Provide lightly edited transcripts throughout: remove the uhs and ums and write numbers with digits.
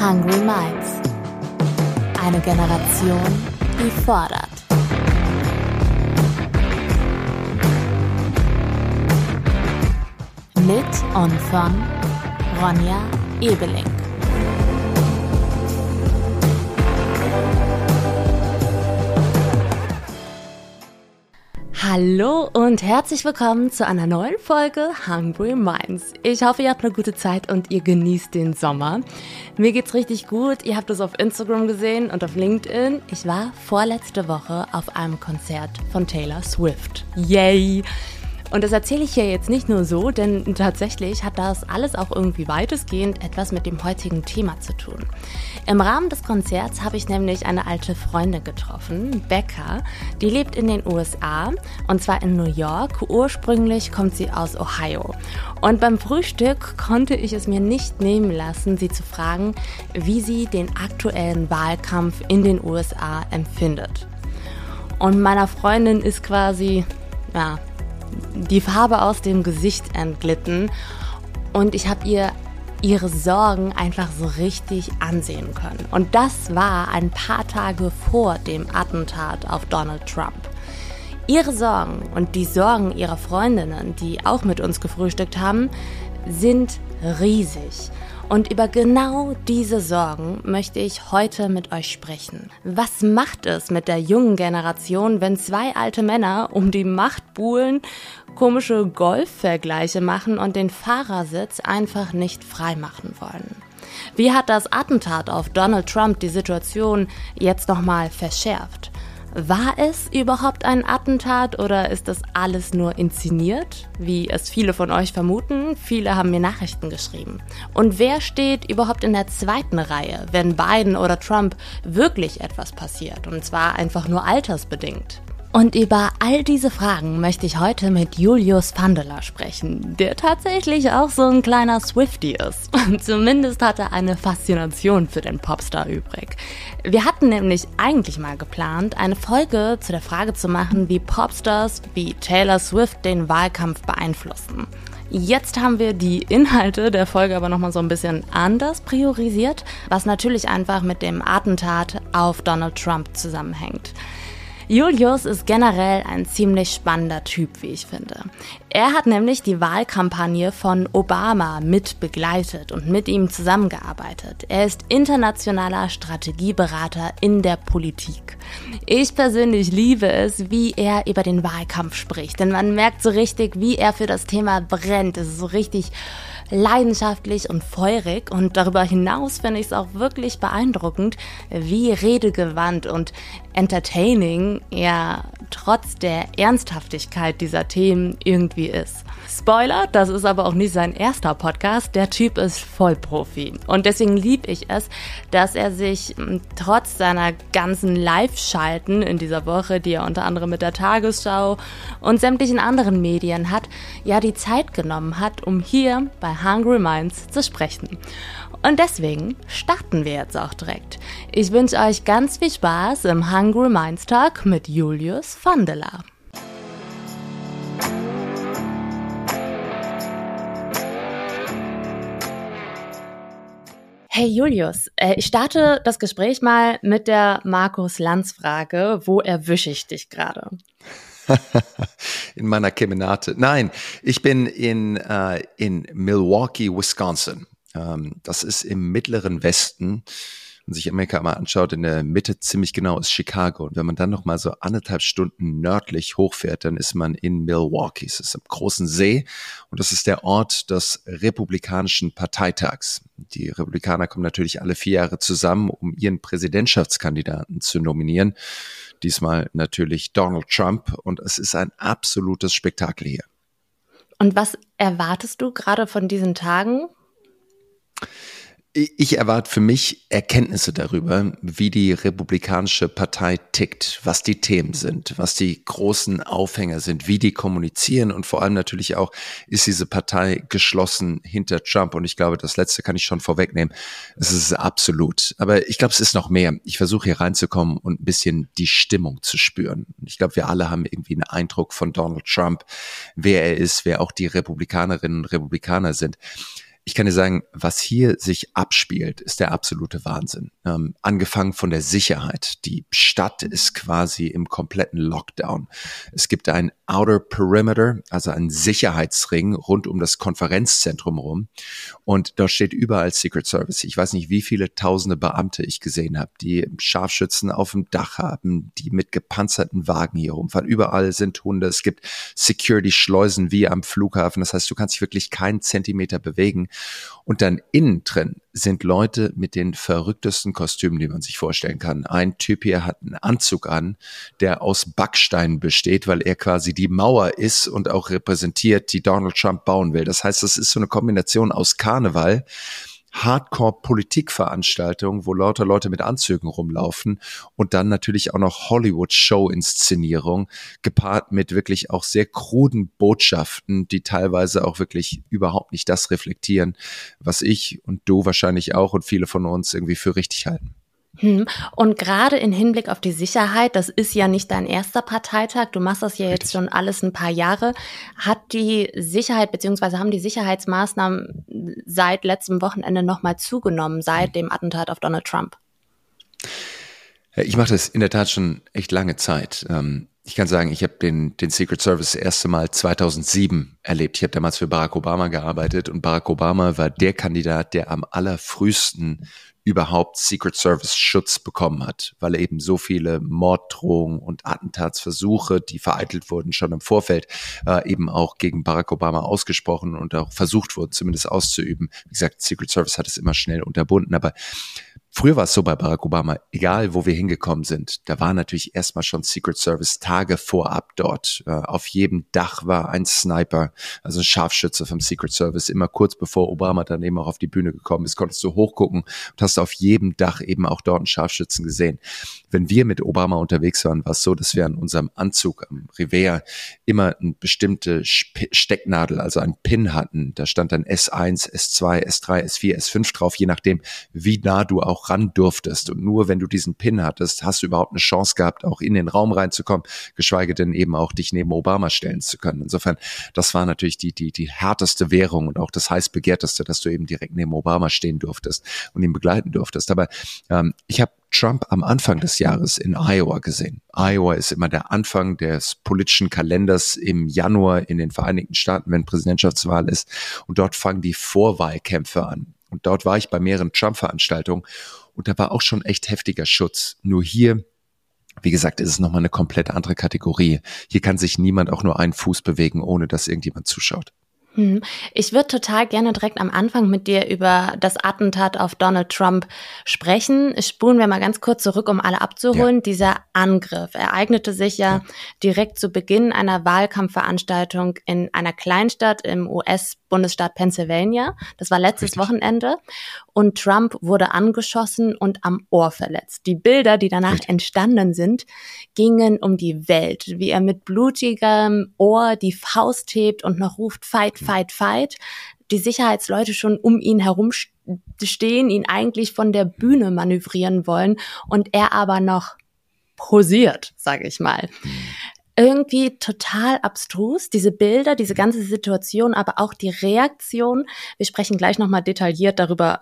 Hungry Minds. Eine Generation, die fordert. Mit und von Ronja Ebeling. Hallo und herzlich willkommen zu einer neuen Folge Hungry Minds. Ich hoffe, ihr habt eine gute Zeit und ihr genießt den Sommer. Mir geht's richtig gut. Ihr habt es auf Instagram gesehen und auf LinkedIn. Ich war vorletzte Woche auf einem Konzert von Taylor Swift. Yay! Und das erzähle ich hier jetzt nicht nur so, denn tatsächlich hat das alles auch irgendwie weitestgehend etwas mit dem heutigen Thema zu tun. Im Rahmen des Konzerts habe ich nämlich eine alte Freundin getroffen, Becca. Die lebt in den USA und zwar in New York. Ursprünglich kommt sie aus Ohio. Und beim Frühstück konnte ich es mir nicht nehmen lassen, sie zu fragen, wie sie den aktuellen Wahlkampf in den USA empfindet. Und meiner Freundin ist quasi, die Farbe aus dem Gesicht entglitten und ich habe ihr ihre Sorgen einfach so richtig ansehen können. Und das war ein paar Tage vor dem Attentat auf Donald Trump. Ihre Sorgen und die Sorgen ihrer Freundinnen, die auch mit uns gefrühstückt haben, sind riesig. Und über genau diese Sorgen möchte ich heute mit euch sprechen. Was macht es mit der jungen Generation, wenn zwei alte Männer um die Macht buhlen, komische Golfvergleiche machen und den Fahrersitz einfach nicht freimachen wollen? Wie hat das Attentat auf Donald Trump die Situation jetzt nochmal verschärft? War es überhaupt ein Attentat oder ist das alles nur inszeniert, wie es viele von euch vermuten? Viele haben mir Nachrichten geschrieben. Und wer steht überhaupt in der zweiten Reihe, wenn Biden oder Trump wirklich etwas passiert? Und zwar einfach nur altersbedingt. Und über all diese Fragen möchte ich heute mit Julius Vandeler sprechen, der tatsächlich auch so ein kleiner Swiftie ist. Zumindest hat er eine Faszination für den Popstar übrig. Wir hatten nämlich eigentlich mal geplant, eine Folge zu der Frage zu machen, wie Popstars wie Taylor Swift den Wahlkampf beeinflussen. Jetzt haben wir die Inhalte der Folge aber nochmal so ein bisschen anders priorisiert, was natürlich einfach mit dem Attentat auf Donald Trump zusammenhängt. Julius ist generell ein ziemlich spannender Typ, wie ich finde. Er hat nämlich die Wahlkampagne von Obama mit begleitet und mit ihm zusammengearbeitet. Er ist internationaler Strategieberater in der Politik. Ich persönlich liebe es, wie er über den Wahlkampf spricht, denn man merkt so richtig, wie er für das Thema brennt. Es ist so richtig leidenschaftlich und feurig und darüber hinaus finde ich es auch wirklich beeindruckend, wie redegewandt und entertaining er trotz der Ernsthaftigkeit dieser Themen irgendwie ist. Spoiler, das ist aber auch nicht sein erster Podcast, der Typ ist Vollprofi und deswegen liebe ich es, dass er sich trotz seiner ganzen Live-Schalten in dieser Woche, die er unter anderem mit der Tagesschau und sämtlichen anderen Medien hat, ja die Zeit genommen hat, um hier bei Hungry Minds zu sprechen. Und deswegen starten wir jetzt auch direkt. Ich wünsche euch ganz viel Spaß im Hungry Minds Talk mit Julius Vandeler. Hey Julius, ich starte das Gespräch mal mit der Markus-Lanz-Frage. Wo erwische ich dich gerade? In meiner Kemenate. Nein, ich bin in Milwaukee, Wisconsin. Das ist im mittleren Westen. Wenn man sich Amerika mal anschaut, in der Mitte ziemlich genau ist Chicago. Und wenn man dann noch mal so 1,5 Stunden nördlich hochfährt, dann ist man in Milwaukee. Es ist am großen See und das ist der Ort des Republikanischen Parteitags. Die Republikaner kommen natürlich alle 4 Jahre zusammen, um ihren Präsidentschaftskandidaten zu nominieren. Diesmal natürlich Donald Trump und es ist ein absolutes Spektakel hier. Und was erwartest du gerade von diesen Tagen? Ich erwarte für mich Erkenntnisse darüber, wie die Republikanische Partei tickt, was die Themen sind, was die großen Aufhänger sind, wie die kommunizieren und vor allem natürlich auch, ist diese Partei geschlossen hinter Trump? Und ich glaube, das Letzte kann ich schon vorwegnehmen. Es ist absolut. Aber ich glaube, es ist noch mehr. Ich versuche hier reinzukommen und ein bisschen die Stimmung zu spüren. Ich glaube, wir alle haben irgendwie einen Eindruck von Donald Trump, wer er ist, wer auch die Republikanerinnen und Republikaner sind. ich kann dir sagen, was hier sich abspielt, ist der absolute Wahnsinn. Angefangen von der Sicherheit. Die Stadt ist quasi im kompletten Lockdown. Es gibt ein Outer Perimeter, also einen Sicherheitsring rund um das Konferenzzentrum rum. Und dort steht überall Secret Service. Ich weiß nicht, wie viele tausende Beamte ich gesehen habe, die Scharfschützen auf dem Dach haben, die mit gepanzerten Wagen hier rumfahren. Überall sind Hunde. Es gibt Security-Schleusen wie am Flughafen. Das heißt, du kannst dich wirklich keinen Zentimeter bewegen. Und dann innen drin sind Leute mit den verrücktesten Kostümen, die man sich vorstellen kann. Ein Typ hier hat einen Anzug an, der aus Backstein besteht, weil er quasi die Mauer ist und auch repräsentiert, die Donald Trump bauen will. Das heißt, das ist so eine Kombination aus Karneval, Hardcore-Politikveranstaltungen, wo lauter Leute mit Anzügen rumlaufen und dann natürlich auch noch Hollywood-Show-Inszenierung, gepaart mit wirklich auch sehr kruden Botschaften, die teilweise auch wirklich überhaupt nicht das reflektieren, was ich und du wahrscheinlich auch und viele von uns irgendwie für richtig halten. Und gerade im Hinblick auf die Sicherheit, das ist ja nicht dein erster Parteitag, du machst das ja jetzt schon alles ein paar Jahre, hat die Sicherheit beziehungsweise haben die Sicherheitsmaßnahmen seit letztem Wochenende nochmal zugenommen, seit dem Attentat auf Donald Trump? Ja, ich mache das in der Tat schon echt lange Zeit. Ich kann sagen, ich habe den Secret Service das erste Mal 2007 erlebt. Ich habe damals für Barack Obama gearbeitet und Barack Obama war der Kandidat, der am allerfrühesten überhaupt Secret Service Schutz bekommen hat, weil er eben so viele Morddrohungen und Attentatsversuche, die vereitelt wurden, schon im Vorfeld eben auch gegen Barack Obama ausgesprochen und auch versucht wurden, zumindest auszuüben. Wie gesagt, Secret Service hat es immer schnell unterbunden, aber früher war es so bei Barack Obama, egal wo wir hingekommen sind, da war natürlich erstmal schon Secret Service Tage vorab dort. Auf jedem Dach war ein Sniper, also ein Scharfschütze vom Secret Service. Immer kurz bevor Obama dann eben auch auf die Bühne gekommen ist, konntest du hochgucken und hast auf jedem Dach eben auch dort einen Scharfschützen gesehen. Wenn wir mit Obama unterwegs waren, war es so, dass wir an unserem Anzug am Revers immer eine bestimmte Stecknadel, also einen Pin hatten. Da stand dann S1, S2, S3, S4, S5 drauf, je nachdem, wie nah du auch ran durftest. Und nur wenn du diesen Pin hattest, hast du überhaupt eine Chance gehabt, auch in den Raum reinzukommen, geschweige denn eben auch dich neben Obama stellen zu können. Insofern, das war natürlich die härteste Währung und auch das heiß begehrteste, dass du eben direkt neben Obama stehen durftest und ihn begleiten durftest. Aber ich habe Trump am Anfang des Jahres in Iowa gesehen. Iowa ist immer der Anfang des politischen Kalenders im Januar in den Vereinigten Staaten, wenn Präsidentschaftswahl ist. Und dort fangen die Vorwahlkämpfe an. Und dort war ich bei mehreren Trump-Veranstaltungen und da war auch schon echt heftiger Schutz. Nur hier, wie gesagt, ist es nochmal eine komplett andere Kategorie. Hier kann sich niemand auch nur einen Fuß bewegen, ohne dass irgendjemand zuschaut. Ich würde total gerne direkt am Anfang mit dir über das Attentat auf Donald Trump sprechen. Spulen wir mal ganz kurz zurück, um alle abzuholen. Ja. Dieser Angriff ereignete sich ja direkt zu Beginn einer Wahlkampfveranstaltung in einer Kleinstadt im US-Bundesstaat Pennsylvania. Das war letztes Wochenende. Und Trump wurde angeschossen und am Ohr verletzt. Die Bilder, die danach entstanden sind, gingen um die Welt. Wie er mit blutigem Ohr die Faust hebt und noch ruft, Fight, Fight, Fight. Die Sicherheitsleute schon um ihn herum stehen, ihn eigentlich von der Bühne manövrieren wollen und er aber noch posiert, sage ich mal. Irgendwie total abstrus, diese Bilder, diese ganze Situation, aber auch die Reaktion. Wir sprechen gleich nochmal detailliert darüber,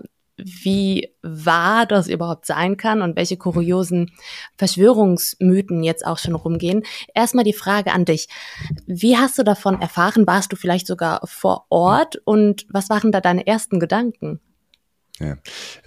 wie wahr das überhaupt sein kann und welche kuriosen Verschwörungsmythen jetzt auch schon rumgehen. Erstmal die Frage an dich. Wie hast du davon erfahren? Warst du vielleicht sogar vor Ort? Und was waren da deine ersten Gedanken? Ja,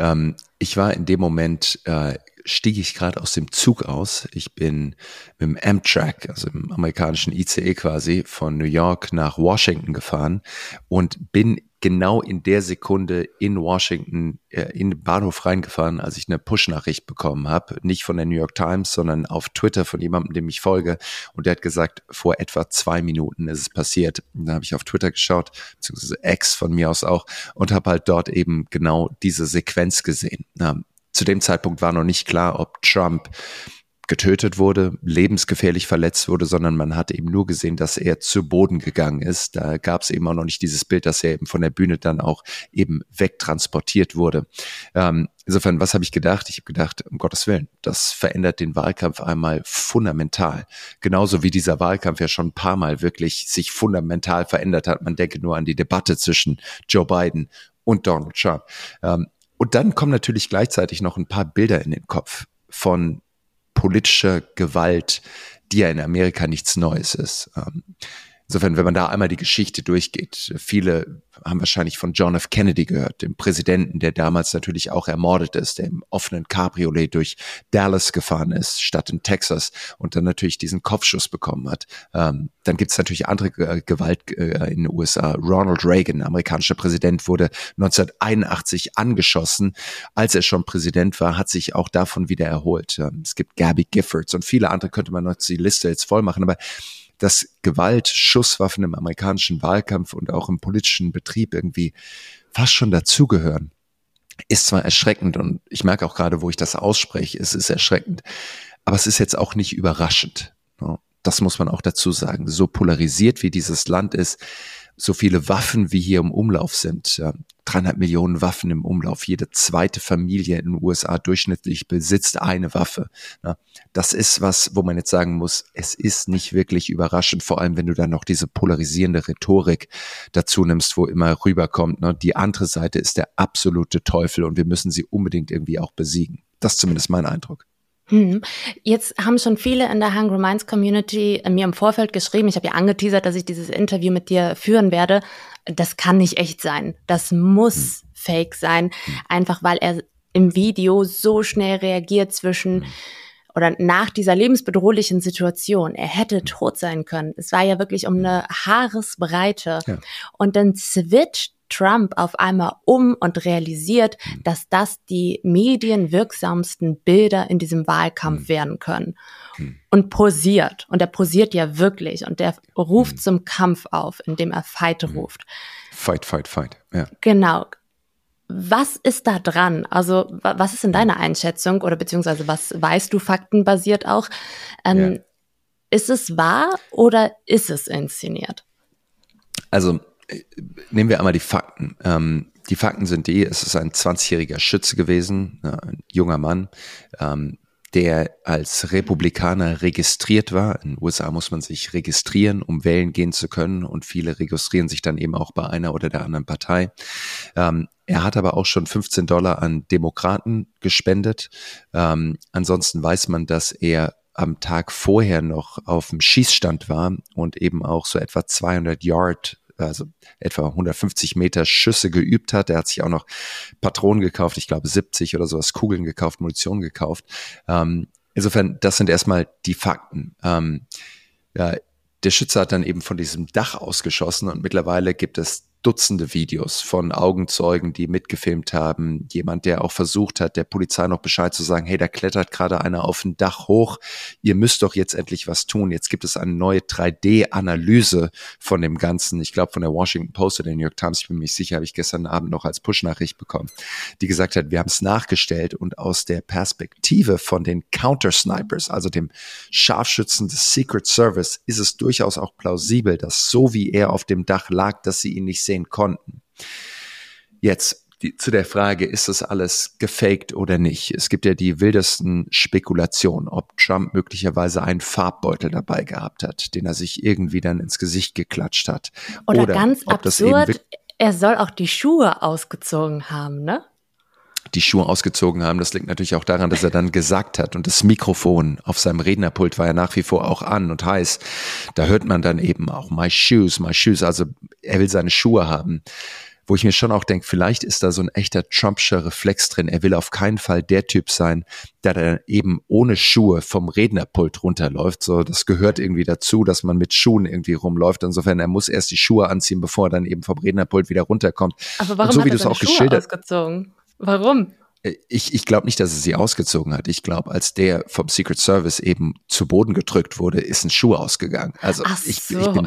ich war in dem Moment, stieg ich gerade aus dem Zug aus. Ich bin mit dem Amtrak, also im amerikanischen ICE quasi, von New York nach Washington gefahren und bin genau in der Sekunde in Washington in den Bahnhof reingefahren, als ich eine Push-Nachricht bekommen habe. Nicht von der New York Times, sondern auf Twitter von jemandem, dem ich folge. Und der hat gesagt, vor etwa 2 Minuten ist es passiert. Und da habe ich auf Twitter geschaut, beziehungsweise X von mir aus auch, und habe halt dort eben genau diese Sequenz gesehen. Zu dem Zeitpunkt war noch nicht klar, ob Trump getötet wurde, lebensgefährlich verletzt wurde, sondern man hat eben nur gesehen, dass er zu Boden gegangen ist. Da gab es eben auch noch nicht dieses Bild, dass er eben von der Bühne dann auch eben wegtransportiert wurde. Insofern, was habe ich gedacht? Ich habe gedacht, um Gottes Willen, das verändert den Wahlkampf einmal fundamental. Genauso wie dieser Wahlkampf ja schon ein paar Mal wirklich sich fundamental verändert hat. Man denke nur an die Debatte zwischen Joe Biden und Donald Trump. Und dann kommen natürlich gleichzeitig noch ein paar Bilder in den Kopf von politischer Gewalt, die ja in Amerika nichts Neues ist. Insofern, wenn man da einmal die Geschichte durchgeht, viele haben wahrscheinlich von John F. Kennedy gehört, dem Präsidenten, der damals natürlich auch ermordet ist, der im offenen Cabriolet durch Dallas gefahren ist, statt in Texas und dann natürlich diesen Kopfschuss bekommen hat. Dann gibt es natürlich andere Gewalt in den USA. Ronald Reagan, amerikanischer Präsident, wurde 1981 angeschossen. Als er schon Präsident war, hat sich auch davon wieder erholt. Es gibt Gabby Giffords und viele andere, könnte man noch die Liste jetzt voll machen, aber dass Gewalt, Schusswaffen im amerikanischen Wahlkampf und auch im politischen Betrieb irgendwie fast schon dazugehören, ist zwar erschreckend und ich merke auch gerade, wo ich das ausspreche, es ist erschreckend, aber es ist jetzt auch nicht überraschend. Das muss man auch dazu sagen. So polarisiert wie dieses Land ist, so viele Waffen wie hier im Umlauf sind, 300 Millionen Waffen im Umlauf, jede zweite Familie in den USA durchschnittlich besitzt eine Waffe. Das ist was, wo man jetzt sagen muss, es ist nicht wirklich überraschend, vor allem wenn du dann noch diese polarisierende Rhetorik dazu nimmst, wo immer rüberkommt, die andere Seite ist der absolute Teufel und wir müssen sie unbedingt irgendwie auch besiegen. Das ist zumindest mein Eindruck. Jetzt haben schon viele in der Hungry Minds Community mir im Vorfeld geschrieben, ich habe ja angeteasert, dass ich dieses Interview mit dir führen werde. Das kann nicht echt sein. Das muss fake sein, einfach weil er im Video so schnell reagiert zwischen oder nach dieser lebensbedrohlichen Situation. Er hätte tot sein können. Es war ja wirklich um eine Haaresbreite. Ja. Und dann switcht Trump auf einmal um und realisiert, dass das die medienwirksamsten Bilder in diesem Wahlkampf werden können. Und posiert. Und er posiert ja wirklich. Und er ruft zum Kampf auf, indem er Fight ruft. Fight, fight, fight. Ja. Genau. Was ist da dran? Also was ist in deiner Einschätzung oder beziehungsweise was weißt du faktenbasiert auch? Ist es wahr oder ist es inszeniert? Also nehmen wir einmal die Fakten. Die Fakten sind es ist ein 20-jähriger Schütze gewesen, ein junger Mann, der als Republikaner registriert war. In den USA muss man sich registrieren, um wählen gehen zu können und viele registrieren sich dann eben auch bei einer oder der anderen Partei. Er hat aber auch schon $15 an Demokraten gespendet. Ansonsten weiß man, dass er am Tag vorher noch auf dem Schießstand war und eben auch so etwa 200 Yard, also etwa 150 Meter Schüsse geübt hat. Er hat sich auch noch Patronen gekauft, ich glaube 70 oder sowas, Kugeln gekauft, Munition gekauft. Insofern, das sind erstmal die Fakten. Der Schütze hat dann eben von diesem Dach ausgeschossen und mittlerweile gibt es Dutzende Videos von Augenzeugen, die mitgefilmt haben. Jemand, der auch versucht hat, der Polizei noch Bescheid zu sagen, hey, da klettert gerade einer auf ein Dach hoch. Ihr müsst doch jetzt endlich was tun. Jetzt gibt es eine neue 3D-Analyse von dem Ganzen. Ich glaube, von der Washington Post oder der New York Times, ich bin mir nicht sicher, habe ich gestern Abend noch als Push-Nachricht bekommen, die gesagt hat, wir haben es nachgestellt und aus der Perspektive von den Counter-Snipers, also dem Scharfschützen des Secret Service, ist es durchaus auch plausibel, dass so wie er auf dem Dach lag, dass sie ihn nicht sehen konnten. Jetzt zu der Frage, ist das alles gefaked oder nicht? Es gibt ja die wildesten Spekulationen, ob Trump möglicherweise einen Farbbeutel dabei gehabt hat, den er sich irgendwie dann ins Gesicht geklatscht hat. Oder ganz absurd, er soll auch die Schuhe ausgezogen haben, ne? Die Schuhe ausgezogen haben. Das liegt natürlich auch daran, dass er dann gesagt hat und das Mikrofon auf seinem Rednerpult war ja nach wie vor auch an und heiß. Da hört man dann eben auch my shoes. Also er will seine Schuhe haben. Wo ich mir schon auch denke, vielleicht ist da so ein echter Trumpscher Reflex drin. Er will auf keinen Fall der Typ sein, der dann eben ohne Schuhe vom Rednerpult runterläuft. So, das gehört irgendwie dazu, dass man mit Schuhen irgendwie rumläuft. Insofern, er muss erst die Schuhe anziehen, bevor er dann eben vom Rednerpult wieder runterkommt. Aber warum und so, hat er seine Schuhe ausgezogen? Warum? Ich glaube nicht, dass er sie ausgezogen hat. Ich glaube, als der vom Secret Service eben zu Boden gedrückt wurde, ist ein Schuh ausgegangen. Also ich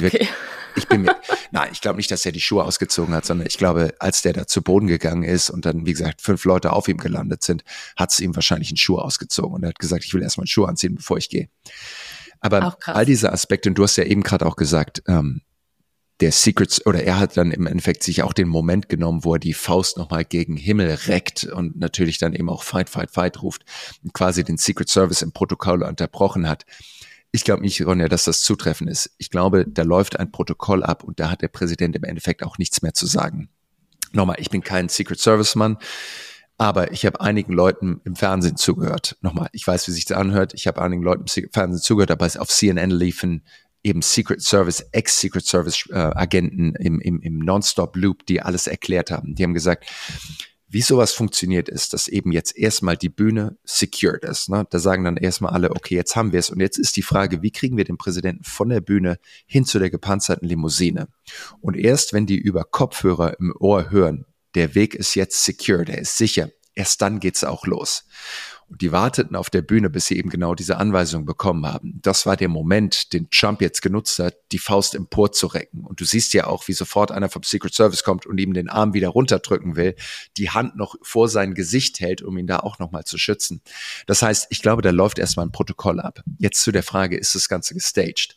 glaube nicht, dass er die Schuhe ausgezogen hat, sondern ich glaube, als der da zu Boden gegangen ist und dann, wie gesagt, 5 Leute auf ihm gelandet sind, hat es ihm wahrscheinlich einen Schuh ausgezogen und er hat gesagt, ich will erstmal einen Schuh anziehen, bevor ich gehe. Aber all diese Aspekte, und du hast ja eben gerade auch gesagt, der Secrets, oder er hat dann im Endeffekt sich auch den Moment genommen, wo er die Faust nochmal gegen Himmel reckt und natürlich dann eben auch Fight, Fight, Fight ruft und quasi den Secret Service im Protokoll unterbrochen hat. Ich glaube nicht, Ronja, dass das zutreffend ist. Ich glaube, da läuft ein Protokoll ab und da hat der Präsident im Endeffekt auch nichts mehr zu sagen. Nochmal, ich bin kein Secret Service Mann, aber ich habe einigen Leuten im Fernsehen zugehört. Nochmal, ich weiß, wie sich das anhört. Ich habe einigen Leuten im Fernsehen zugehört, aber auf CNN liefen eben Secret Service, Ex-Secret Service Agenten im Non-Stop-Loop, die alles erklärt haben. Die haben gesagt, wie sowas funktioniert ist, dass eben jetzt erstmal die Bühne secured ist. Ne? Da sagen dann erstmal alle, okay, jetzt haben wir es. Und jetzt ist die Frage, wie kriegen wir den Präsidenten von der Bühne hin zu der gepanzerten Limousine? Und erst wenn die über Kopfhörer im Ohr hören, der Weg ist jetzt secure, der ist sicher, erst dann geht's auch los. Und die warteten auf der Bühne, bis sie eben genau diese Anweisung bekommen haben. Das war der Moment, den Trump jetzt genutzt hat, die Faust emporzurecken. Und du siehst ja auch, wie sofort einer vom Secret Service kommt und ihm den Arm wieder runterdrücken will, die Hand noch vor sein Gesicht hält, um ihn da auch nochmal zu schützen. Das heißt, ich glaube, da läuft erstmal ein Protokoll ab. Jetzt zu der Frage, ist das Ganze gestaged?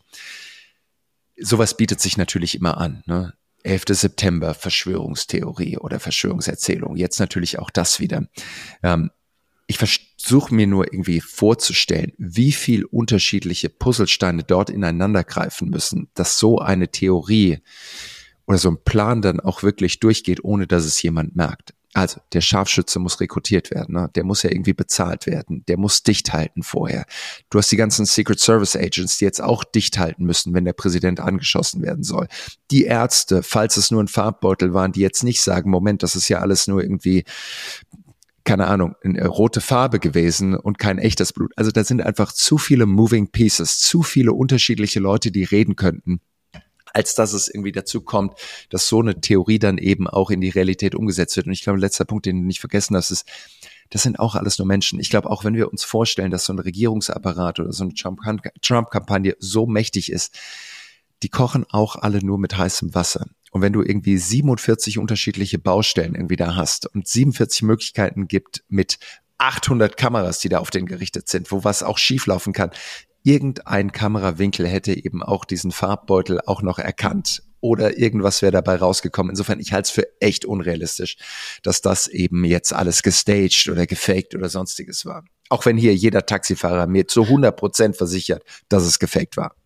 Sowas bietet sich natürlich immer an, ne? 11. September, Verschwörungstheorie oder Verschwörungserzählung. Jetzt natürlich auch das wieder. Ich versuche mir nur irgendwie vorzustellen, wie viel unterschiedliche Puzzlesteine dort ineinander greifen müssen, dass so eine Theorie oder so ein Plan dann auch wirklich durchgeht, ohne dass es jemand merkt. Also der Scharfschütze muss rekrutiert werden, ne? Der muss ja irgendwie bezahlt werden, der muss dicht halten vorher. Du hast die ganzen Secret Service Agents, die jetzt auch dicht halten müssen, wenn der Präsident angeschossen werden soll. Die Ärzte, falls es nur ein Farbbeutel waren, die jetzt nicht sagen, Moment, das ist ja alles nur irgendwie, keine Ahnung, eine rote Farbe gewesen und kein echtes Blut. Also da sind einfach zu viele moving pieces, zu viele unterschiedliche Leute, die reden könnten, als dass es irgendwie dazu kommt, dass so eine Theorie dann eben auch in die Realität umgesetzt wird. Und ich glaube, letzter Punkt, den du nicht vergessen hast, ist, das sind auch alles nur Menschen. Ich glaube, auch wenn wir uns vorstellen, dass so ein Regierungsapparat oder so eine Trump-Kampagne so mächtig ist, die kochen auch alle nur mit heißem Wasser. Und wenn du irgendwie 47 unterschiedliche Baustellen irgendwie da hast und 47 Möglichkeiten gibt mit 800 Kameras, die da auf den gerichtet sind, wo was auch schieflaufen kann, irgendein Kamerawinkel hätte eben auch diesen Farbbeutel auch noch erkannt oder irgendwas wäre dabei rausgekommen. Insofern, ich halte es für echt unrealistisch, dass das eben jetzt alles gestaged oder gefaked oder sonstiges war. Auch wenn hier jeder Taxifahrer mir zu 100% versichert, dass es gefaked war.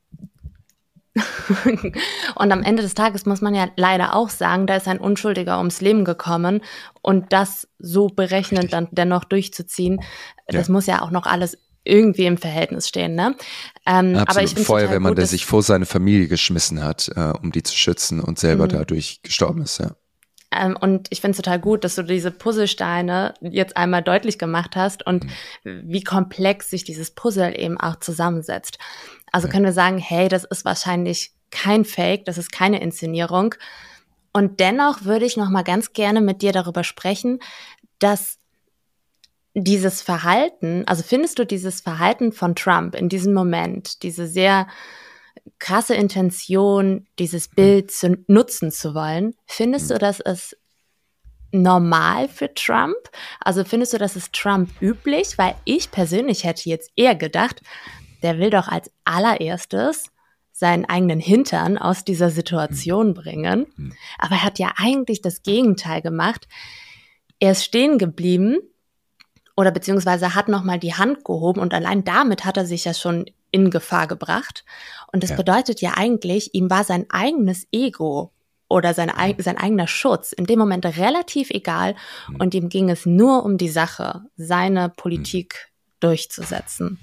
Und am Ende des Tages muss man ja leider auch sagen, da ist ein Unschuldiger ums Leben gekommen und das so berechnend Richtig. dann dennoch durchzuziehen, das muss ja auch noch alles irgendwie im Verhältnis stehen, ne? Absolut. Aber ich finde Feuerwehrmann, der sich vor seine Familie geschmissen hat, um die zu schützen und selber dadurch gestorben ist, ja. Und ich finde es total gut, dass du diese Puzzlesteine jetzt einmal deutlich gemacht hast und wie komplex sich dieses Puzzle eben auch zusammensetzt. Also können wir sagen, hey, das ist wahrscheinlich kein Fake, das ist keine Inszenierung. Und dennoch würde ich noch mal ganz gerne mit dir darüber sprechen, dass dieses Verhalten, also findest du dieses Verhalten von Trump in diesem Moment, diese sehr krasse Intention, dieses Bild nutzen zu wollen, findest du, das ist normal für Trump? Also findest du, das ist Trump üblich? Weil ich persönlich hätte jetzt eher gedacht, der will doch als allererstes seinen eigenen Hintern aus dieser Situation bringen. Aber er hat ja eigentlich das Gegenteil gemacht. Er ist stehen geblieben oder beziehungsweise hat nochmal die Hand gehoben und allein damit hat er sich ja schon in Gefahr gebracht. Und das bedeutet ja eigentlich, ihm war sein eigenes Ego oder sein eigener Schutz in dem Moment relativ egal und ihm ging es nur um die Sache, seine Politik durchzusetzen.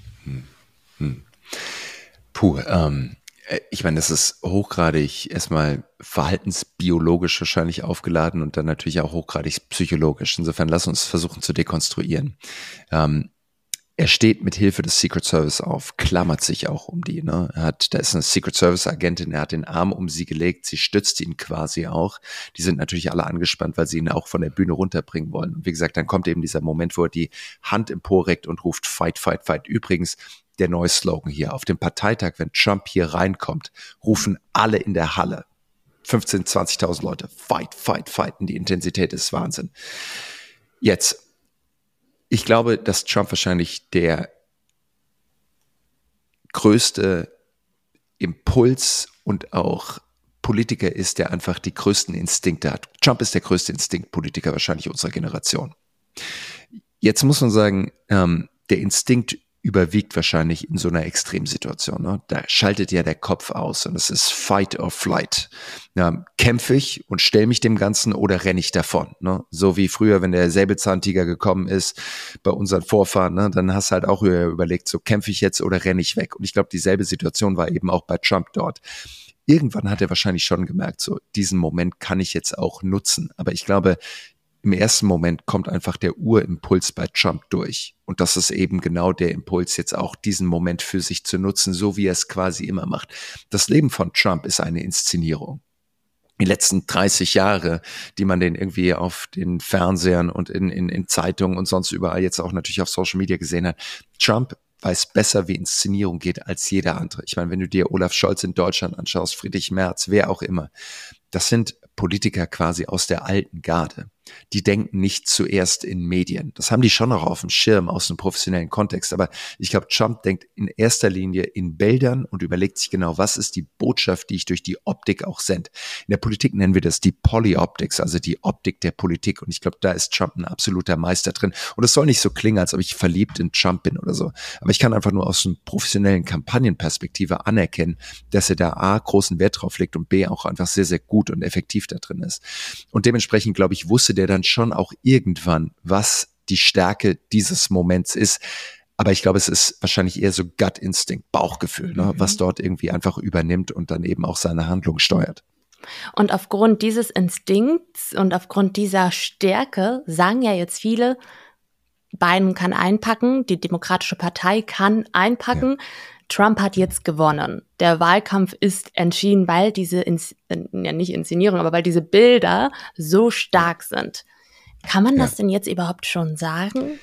Puh, ich meine, das ist hochgradig erstmal verhaltensbiologisch wahrscheinlich aufgeladen und dann natürlich auch hochgradig psychologisch. Insofern lass uns versuchen zu dekonstruieren. Er steht mit Hilfe des Secret Service auf, klammert sich auch um die. Ne? Da ist eine Secret Service Agentin, er hat den Arm um sie gelegt, sie stützt ihn quasi auch. Die sind natürlich alle angespannt, weil sie ihn auch von der Bühne runterbringen wollen. Und wie gesagt, dann kommt eben dieser Moment, wo er die Hand emporreckt und ruft Fight, Fight, Fight. Übrigens, der neue Slogan hier. Auf dem Parteitag, wenn Trump hier reinkommt, rufen alle in der Halle, 15.000, 20.000 Leute, Fight, Fight, Fight. Und die Intensität ist Wahnsinn. Jetzt, ich glaube, dass Trump wahrscheinlich der größte Impuls und auch Politiker ist, der einfach die größten Instinkte hat. Trump ist der größte Instinktpolitiker wahrscheinlich unserer Generation. Jetzt muss man sagen, der Instinkt überwiegt wahrscheinlich in so einer Extremsituation. Ne? Da schaltet ja der Kopf aus und es ist Fight or Flight. Ja, kämpfe ich und stelle mich dem Ganzen oder renne ich davon? Ne? So wie früher, wenn der Säbelzahntiger gekommen ist bei unseren Vorfahren, ne? Dann hast du halt auch überlegt, so kämpfe ich jetzt oder renne ich weg? Und ich glaube, dieselbe Situation war eben auch bei Trump dort. Irgendwann hat er wahrscheinlich schon gemerkt, so diesen Moment kann ich jetzt auch nutzen. Aber ich glaube, im ersten Moment kommt einfach der Urimpuls bei Trump durch. Und das ist eben genau der Impuls, jetzt auch diesen Moment für sich zu nutzen, so wie er es quasi immer macht. Das Leben von Trump ist eine Inszenierung. Die letzten 30 Jahre, die man den irgendwie auf den Fernsehern und in Zeitungen und sonst überall jetzt auch natürlich auf Social Media gesehen hat. Trump weiß besser, wie Inszenierung geht als jeder andere. Ich meine, wenn du dir Olaf Scholz in Deutschland anschaust, Friedrich Merz, wer auch immer, das sind Politiker quasi aus der alten Garde. Die denken nicht zuerst in Medien. Das haben die schon noch auf dem Schirm aus einem professionellen Kontext. Aber ich glaube, Trump denkt in erster Linie in Bildern und überlegt sich genau, was ist die Botschaft, die ich durch die Optik auch sende. In der Politik nennen wir das die Polyoptics, also die Optik der Politik. Und ich glaube, da ist Trump ein absoluter Meister drin. Und es soll nicht so klingen, als ob ich verliebt in Trump bin oder so. Aber ich kann einfach nur aus einer professionellen Kampagnenperspektive anerkennen, dass er da A, großen Wert drauf legt und B, auch einfach sehr, sehr gut und effektiv da drin ist. Und dementsprechend, glaube ich, wusste der dann schon auch irgendwann, was die Stärke dieses Moments ist. Aber ich glaube, es ist wahrscheinlich eher so Gut-Instinct, Bauchgefühl, ne, was dort irgendwie einfach übernimmt und dann eben auch seine Handlung steuert. Und aufgrund dieses Instinkts und aufgrund dieser Stärke sagen ja jetzt viele, Biden kann einpacken, die Demokratische Partei kann einpacken. Ja. Trump hat jetzt gewonnen. Der Wahlkampf ist entschieden, weil diese, nicht Inszenierung, aber weil diese Bilder so stark sind. Kann man das denn jetzt überhaupt schon sagen?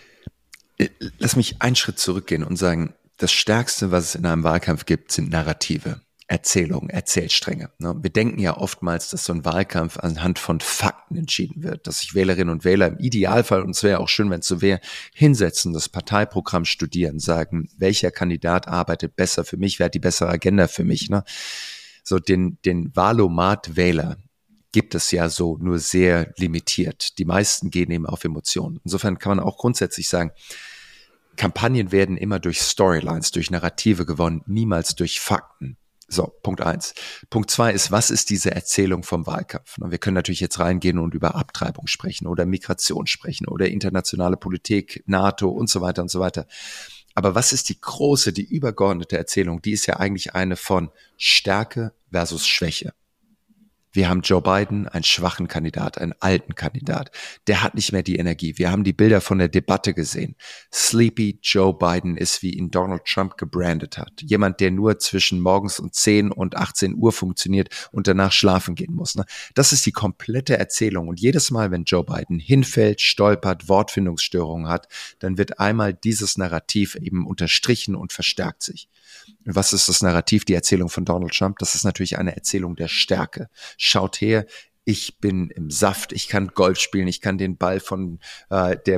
Lass mich einen Schritt zurückgehen und sagen, das Stärkste, was es in einem Wahlkampf gibt, sind Narrative. Erzählungen, Erzählstränge. Wir denken ja oftmals, dass so ein Wahlkampf anhand von Fakten entschieden wird, dass sich Wählerinnen und Wähler im Idealfall, und es wäre auch schön, wenn es so wäre, hinsetzen, das Parteiprogramm studieren, sagen, welcher Kandidat arbeitet besser für mich, wer hat die bessere Agenda für mich. Ne? So den Wahlomat-Wähler gibt es ja so nur sehr limitiert. Die meisten gehen eben auf Emotionen. Insofern kann man auch grundsätzlich sagen, Kampagnen werden immer durch Storylines, durch Narrative gewonnen, niemals durch Fakten. So, Punkt 1. Punkt 2 ist, was ist diese Erzählung vom Wahlkampf? Wir können natürlich jetzt reingehen und über Abtreibung sprechen oder Migration sprechen oder internationale Politik, NATO und so weiter und so weiter. Aber was ist die große, die übergeordnete Erzählung? Die ist ja eigentlich eine von Stärke versus Schwäche. Wir haben Joe Biden, einen schwachen Kandidat, einen alten Kandidat. Der hat nicht mehr die Energie. Wir haben die Bilder von der Debatte gesehen. Sleepy Joe Biden ist, wie ihn Donald Trump gebrandet hat. Jemand, der nur zwischen morgens um 10 und 18 Uhr funktioniert und danach schlafen gehen muss. Das ist die komplette Erzählung. Und jedes Mal, wenn Joe Biden hinfällt, stolpert, Wortfindungsstörungen hat, dann wird einmal dieses Narrativ eben unterstrichen und verstärkt sich. Und was ist das Narrativ, die Erzählung von Donald Trump? Das ist natürlich eine Erzählung der Stärke. Schaut her, ich bin im Saft, ich kann Golf spielen, ich kann den Ball von der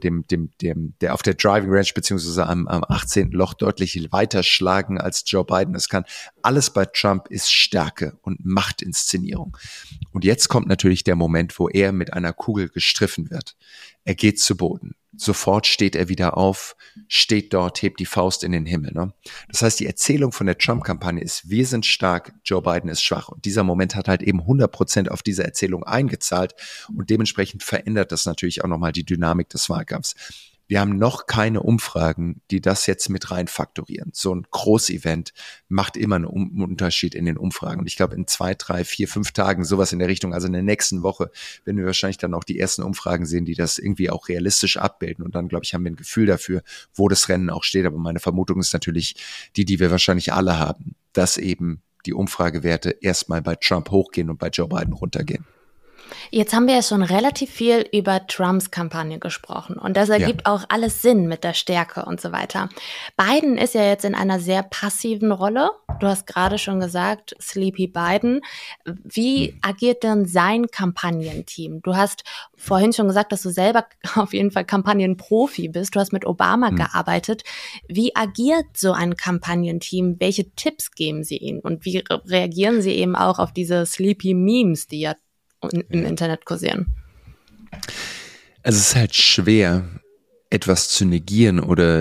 auf der Driving Range beziehungsweise am 18. Loch deutlich weiter schlagen, als Joe Biden es kann. Alles bei Trump ist Stärke und Machtinszenierung. Und jetzt kommt natürlich der Moment, wo er mit einer Kugel gestriffen wird. Er geht zu Boden. Sofort steht er wieder auf, steht dort, hebt die Faust in den Himmel. Ne? Das heißt, die Erzählung von der Trump-Kampagne ist, wir sind stark, Joe Biden ist schwach. Und dieser Moment hat halt eben 100% auf diese Erzählung eingezahlt. Und dementsprechend verändert das natürlich auch nochmal die Dynamik des Wahlkampfs. Wir haben noch keine Umfragen, die das jetzt mit rein faktorieren. So ein Großevent macht immer einen Unterschied in den Umfragen. Und ich glaube, in 2, 3, 4, 5 Tagen, sowas in der Richtung, also in der nächsten Woche, werden wir wahrscheinlich dann auch die ersten Umfragen sehen, die das irgendwie auch realistisch abbilden. Und dann, glaube ich, haben wir ein Gefühl dafür, wo das Rennen auch steht. Aber meine Vermutung ist natürlich die wir wahrscheinlich alle haben, dass eben die Umfragewerte erstmal bei Trump hochgehen und bei Joe Biden runtergehen. Jetzt haben wir ja schon relativ viel über Trumps Kampagne gesprochen und das ergibt auch alles Sinn mit der Stärke und so weiter. Biden ist ja jetzt in einer sehr passiven Rolle. Du hast gerade schon gesagt, Sleepy Biden. Wie agiert denn sein Kampagnenteam? Du hast vorhin schon gesagt, dass du selber auf jeden Fall Kampagnenprofi bist. Du hast mit Obama gearbeitet. Wie agiert so ein Kampagnenteam? Welche Tipps geben sie ihnen? Und wie reagieren sie eben auch auf diese Sleepy Memes, die ja im Internet kursieren? Also es ist halt schwer, etwas zu negieren oder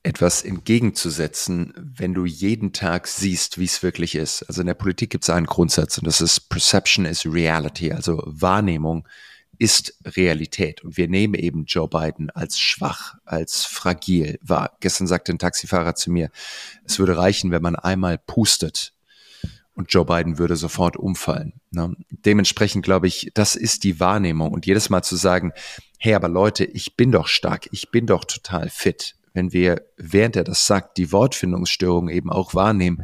etwas entgegenzusetzen, wenn du jeden Tag siehst, wie es wirklich ist. Also in der Politik gibt es einen Grundsatz und das ist Perception is Reality, also Wahrnehmung ist Realität. Und wir nehmen eben Joe Biden als schwach, als fragil wahr. Gestern sagte ein Taxifahrer zu mir, es würde reichen, wenn man einmal pustet und Joe Biden würde sofort umfallen. Ne? Dementsprechend glaube ich, das ist die Wahrnehmung. Und jedes Mal zu sagen, hey, aber Leute, ich bin doch stark, ich bin doch total fit. Wenn wir, während er das sagt, die Wortfindungsstörungen eben auch wahrnehmen,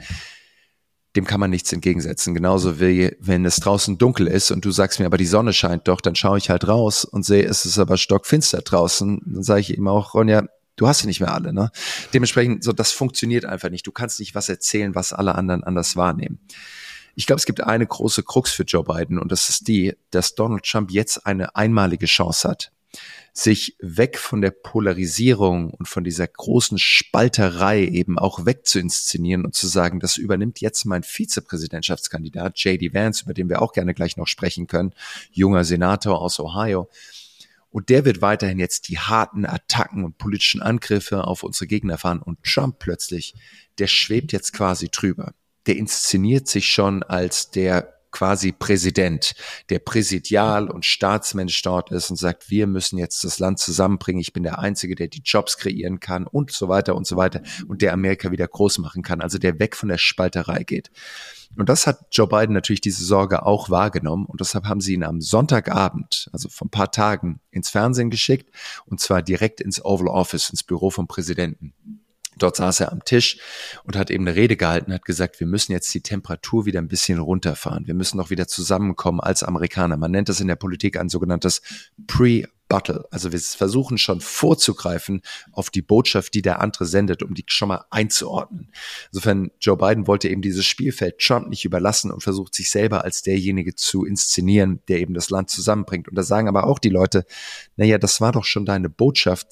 dem kann man nichts entgegensetzen. Genauso wie, wenn es draußen dunkel ist und du sagst mir, aber die Sonne scheint doch, dann schaue ich halt raus und sehe, es ist aber stockfinster draußen. Dann sage ich ihm auch, Ronja, du hast sie nicht mehr alle, ne? Dementsprechend, so, das funktioniert einfach nicht. Du kannst nicht was erzählen, was alle anderen anders wahrnehmen. Ich glaube, es gibt eine große Krux für Joe Biden und das ist die, dass Donald Trump jetzt eine einmalige Chance hat, sich weg von der Polarisierung und von dieser großen Spalterei eben auch wegzuinszenieren und zu sagen, das übernimmt jetzt mein Vizepräsidentschaftskandidat J.D. Vance, über den wir auch gerne gleich noch sprechen können, junger Senator aus Ohio. Und der wird weiterhin jetzt die harten Attacken und politischen Angriffe auf unsere Gegner fahren. Und Trump plötzlich, der schwebt jetzt quasi drüber. Der inszeniert sich schon als der quasi Präsident, der präsidial und Staatsmensch dort ist und sagt, wir müssen jetzt das Land zusammenbringen, ich bin der Einzige, der die Jobs kreieren kann und so weiter und der Amerika wieder groß machen kann, also der weg von der Spalterei geht. Und das hat Joe Biden natürlich diese Sorge auch wahrgenommen und deshalb haben sie ihn am Sonntagabend, also vor ein paar Tagen, ins Fernsehen geschickt und zwar direkt ins Oval Office, ins Büro vom Präsidenten. Dort saß er am Tisch und hat eben eine Rede gehalten, hat gesagt, wir müssen jetzt die Temperatur wieder ein bisschen runterfahren. Wir müssen auch wieder zusammenkommen als Amerikaner. Man nennt das in der Politik ein sogenanntes Pre-Battle. Also wir versuchen schon vorzugreifen auf die Botschaft, die der andere sendet, um die schon mal einzuordnen. Insofern, Joe Biden wollte eben dieses Spielfeld Trump nicht überlassen und versucht sich selber als derjenige zu inszenieren, der eben das Land zusammenbringt. Und da sagen aber auch die Leute, naja, das war doch schon deine Botschaft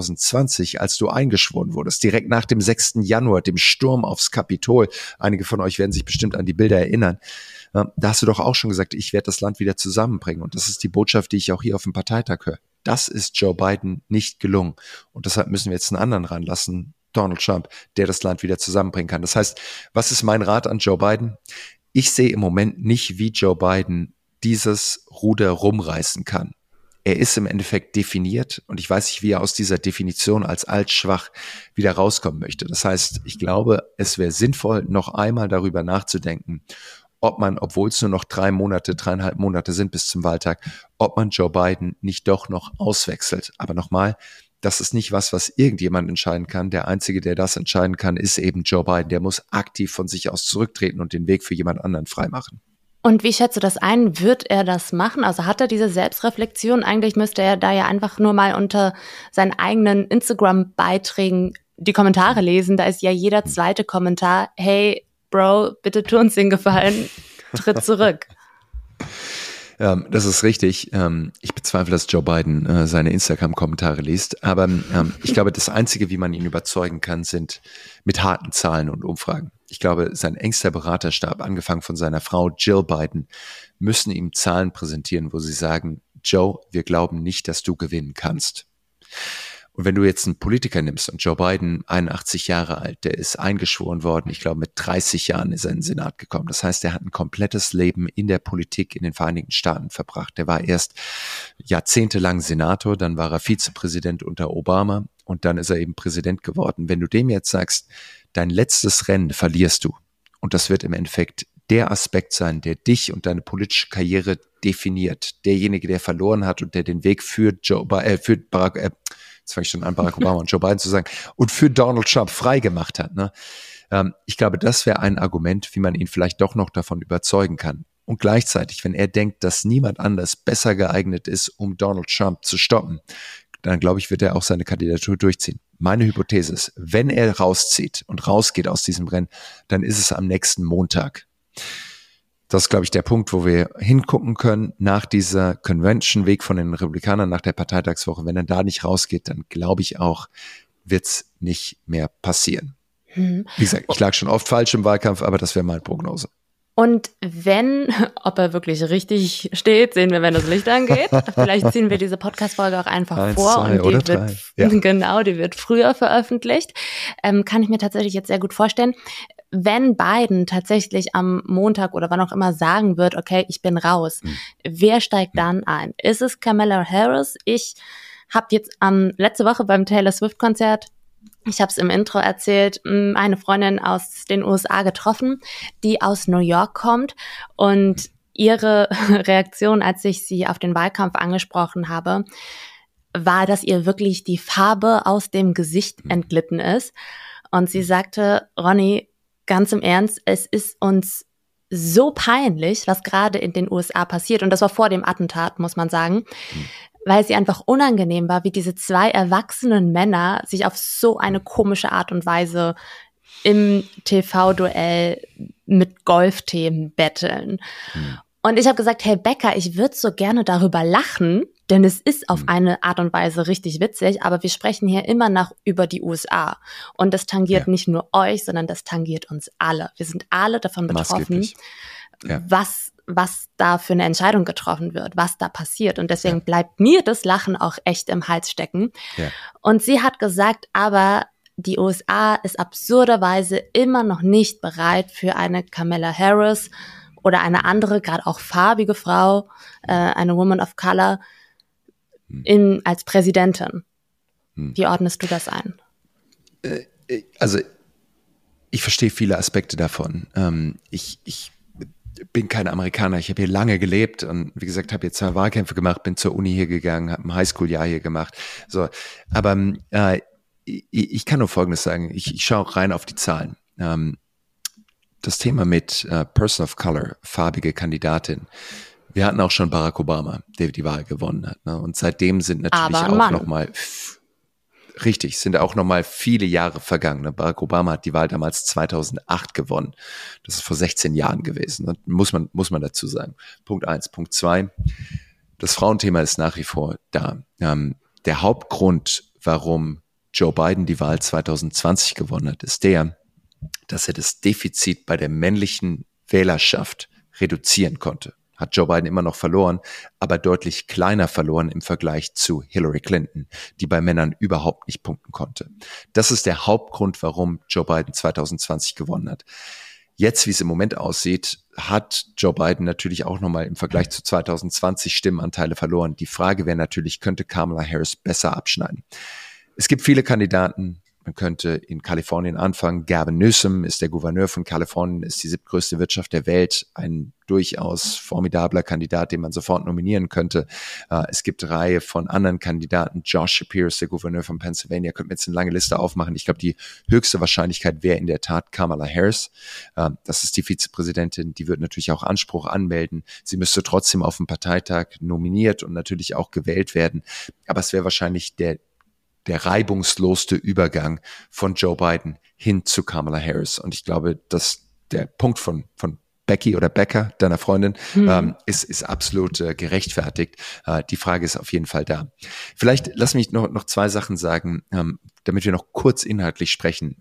2020, als du eingeschworen wurdest, direkt nach dem 6. Januar, dem Sturm aufs Kapitol. Einige von euch werden sich bestimmt an die Bilder erinnern. Da hast du doch auch schon gesagt, ich werde das Land wieder zusammenbringen. Und das ist die Botschaft, die ich auch hier auf dem Parteitag höre. Das ist Joe Biden nicht gelungen. Und deshalb müssen wir jetzt einen anderen ranlassen, Donald Trump, der das Land wieder zusammenbringen kann. Das heißt, was ist mein Rat an Joe Biden? Ich sehe im Moment nicht, wie Joe Biden dieses Ruder rumreißen kann. Er ist im Endeffekt definiert und ich weiß nicht, wie er aus dieser Definition als altschwach wieder rauskommen möchte. Das heißt, ich glaube, es wäre sinnvoll, noch einmal darüber nachzudenken, ob man, obwohl es nur noch 3,5 Monate sind bis zum Wahltag, ob man Joe Biden nicht doch noch auswechselt. Aber nochmal, das ist nicht was irgendjemand entscheiden kann. Der Einzige, der das entscheiden kann, ist eben Joe Biden. Der muss aktiv von sich aus zurücktreten und den Weg für jemand anderen freimachen. Und wie schätzt du das ein? Wird er das machen? Also hat er diese Selbstreflexion? Eigentlich müsste er da ja einfach nur mal unter seinen eigenen Instagram-Beiträgen die Kommentare lesen. Da ist ja jeder zweite Kommentar, hey, Bro, bitte tu uns den Gefallen, tritt zurück. Das ist richtig. Ich bezweifle, dass Joe Biden seine Instagram-Kommentare liest. Aber ich glaube, das Einzige, wie man ihn überzeugen kann, sind mit harten Zahlen und Umfragen. Ich glaube, sein engster Beraterstab, angefangen von seiner Frau Jill Biden, müssen ihm Zahlen präsentieren, wo sie sagen, Joe, wir glauben nicht, dass du gewinnen kannst. Und wenn du jetzt einen Politiker nimmst und Joe Biden, 81 Jahre alt, der ist eingeschworen worden, ich glaube mit 30 Jahren ist er in den Senat gekommen. Das heißt, er hat ein komplettes Leben in der Politik in den Vereinigten Staaten verbracht. Der war erst jahrzehntelang Senator, dann war er Vizepräsident unter Obama und dann ist er eben Präsident geworden. Wenn du dem jetzt sagst, dein letztes Rennen verlierst du und das wird im Endeffekt der Aspekt sein, der dich und deine politische Karriere definiert. Derjenige, der verloren hat und der den Weg für jetzt fange ich schon an, Barack Obama und Joe Biden zu sagen, und für Donald Trump freigemacht hat. Ne? Ich glaube, das wäre ein Argument, wie man ihn vielleicht doch noch davon überzeugen kann. Und gleichzeitig, wenn er denkt, dass niemand anders besser geeignet ist, um Donald Trump zu stoppen, dann glaube ich, wird er auch seine Kandidatur durchziehen. Meine Hypothese ist, wenn er rauszieht und rausgeht aus diesem Rennen, dann ist es am nächsten Montag. Das ist, glaube ich, der Punkt, wo wir hingucken können nach dieser Convention-Weg von den Republikanern, nach der Parteitagswoche. Wenn er da nicht rausgeht, dann glaube ich auch, wird es nicht mehr passieren. Wie gesagt, ich lag schon oft falsch im Wahlkampf, aber das wäre meine Prognose. Und ob er wirklich richtig steht, sehen wir, wenn das Licht angeht. Vielleicht ziehen wir diese Podcast-Folge auch einfach vor und die wird früher veröffentlicht. Kann ich mir tatsächlich jetzt sehr gut vorstellen. Wenn Biden tatsächlich am Montag oder wann auch immer sagen wird, okay, ich bin raus, wer steigt dann ein? Ist es Kamala Harris? Ich habe jetzt letzte Woche beim Taylor Swift-Konzert, ich habe es im Intro erzählt, eine Freundin aus den USA getroffen, die aus New York kommt, und ihre Reaktion, als ich sie auf den Wahlkampf angesprochen habe, war, dass ihr wirklich die Farbe aus dem Gesicht entglitten ist. Und sie sagte, Ronny, ganz im Ernst, es ist uns so peinlich, was gerade in den USA passiert. Und das war vor dem Attentat, muss man sagen, weil es ihr einfach unangenehm war, wie diese zwei erwachsenen Männer sich auf so eine komische Art und Weise im TV-Duell mit Golfthemen betteln. Und ich habe gesagt, hey Becker, ich würde so gerne darüber lachen, denn es ist auf eine Art und Weise richtig witzig, aber wir sprechen hier immer noch über die USA. Und das tangiert nicht nur euch, sondern das tangiert uns alle. Wir sind alle davon betroffen, was da für eine Entscheidung getroffen wird, was da passiert. Und deswegen bleibt mir das Lachen auch echt im Hals stecken. Ja. Und sie hat gesagt, aber die USA ist absurderweise immer noch nicht bereit für eine Kamala Harris oder eine andere, gerade auch farbige Frau, eine Woman of Color, als Präsidentin. Wie ordnest du das ein? Also ich verstehe viele Aspekte davon. Ich bin kein Amerikaner, ich habe hier lange gelebt und wie gesagt, habe jetzt 2 Wahlkämpfe gemacht, bin zur Uni hier gegangen, habe ein Highschool-Jahr hier gemacht. So, aber ich kann nur Folgendes sagen, ich schaue rein auf die Zahlen. Das Thema mit Person of Color, farbige Kandidatin, wir hatten auch schon Barack Obama, der die Wahl gewonnen hat. Ne? Und seitdem sind natürlich auch nochmal sind auch nochmal viele Jahre vergangen. Ne? Barack Obama hat die Wahl damals 2008 gewonnen. Das ist vor 16 Jahren gewesen. Ne? Muss man dazu sagen. Punkt 1. Punkt 2. Das Frauenthema ist nach wie vor da. Der Hauptgrund, warum Joe Biden die Wahl 2020 gewonnen hat, ist dass er das Defizit bei der männlichen Wählerschaft reduzieren konnte. Hat Joe Biden immer noch verloren, aber deutlich kleiner verloren im Vergleich zu Hillary Clinton, die bei Männern überhaupt nicht punkten konnte. Das ist der Hauptgrund, warum Joe Biden 2020 gewonnen hat. Jetzt, wie es im Moment aussieht, hat Joe Biden natürlich auch nochmal im Vergleich zu 2020 Stimmenanteile verloren. Die Frage wäre natürlich, könnte Kamala Harris besser abschneiden? Es gibt viele Kandidaten. Man könnte in Kalifornien anfangen. Gavin Newsom ist der Gouverneur von Kalifornien, ist die 7. größte Wirtschaft der Welt, ein durchaus formidabler Kandidat, den man sofort nominieren könnte. Es gibt eine Reihe von anderen Kandidaten. Josh Shapiro ist der Gouverneur von Pennsylvania, könnte man jetzt eine lange Liste aufmachen. Ich glaube, die höchste Wahrscheinlichkeit wäre in der Tat Kamala Harris. Das ist die Vizepräsidentin, die wird natürlich auch Anspruch anmelden. Sie müsste trotzdem auf dem Parteitag nominiert und natürlich auch gewählt werden. Aber es wäre wahrscheinlich der reibungsloste Übergang von Joe Biden hin zu Kamala Harris. Und ich glaube, dass der Punkt von Becky oder Becca, deiner Freundin, ist absolut gerechtfertigt. Die Frage ist auf jeden Fall da. Vielleicht lass mich noch 2 Sachen sagen, damit wir noch kurz inhaltlich sprechen.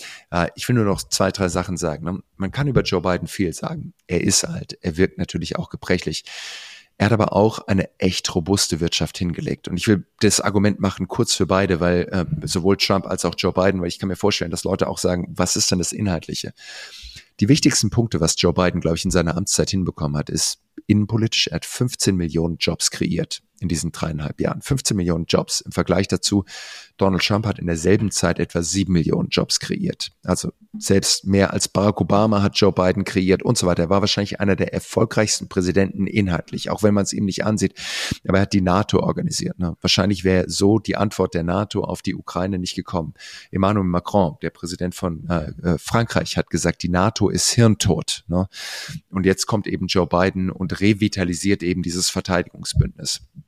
Ich will nur noch 2, 3 Sachen sagen. Ne? Man kann über Joe Biden viel sagen. Er ist alt. Er wirkt natürlich auch gebrechlich. Er hat aber auch eine echt robuste Wirtschaft hingelegt. Und ich will das Argument machen, kurz für beide, weil sowohl Trump als auch Joe Biden, weil ich kann mir vorstellen, dass Leute auch sagen, was ist denn das Inhaltliche? Die wichtigsten Punkte, was Joe Biden, glaube ich, in seiner Amtszeit hinbekommen hat, ist innenpolitisch, er hat 15 Millionen Jobs kreiert in diesen 3,5 Jahren. 15 Millionen Jobs. Im Vergleich dazu, Donald Trump hat in derselben Zeit etwa 7 Millionen Jobs kreiert. Also selbst mehr als Barack Obama hat Joe Biden kreiert und so weiter. Er war wahrscheinlich einer der erfolgreichsten Präsidenten inhaltlich, auch wenn man es ihm nicht ansieht. Aber er hat die NATO organisiert. Ne? Wahrscheinlich wäre so die Antwort der NATO auf die Ukraine nicht gekommen. Emmanuel Macron, der Präsident von Frankreich, hat gesagt, die NATO ist hirntot. Ne? Und jetzt kommt eben Joe Biden und revitalisiert eben dieses Verteidigungsbündnis.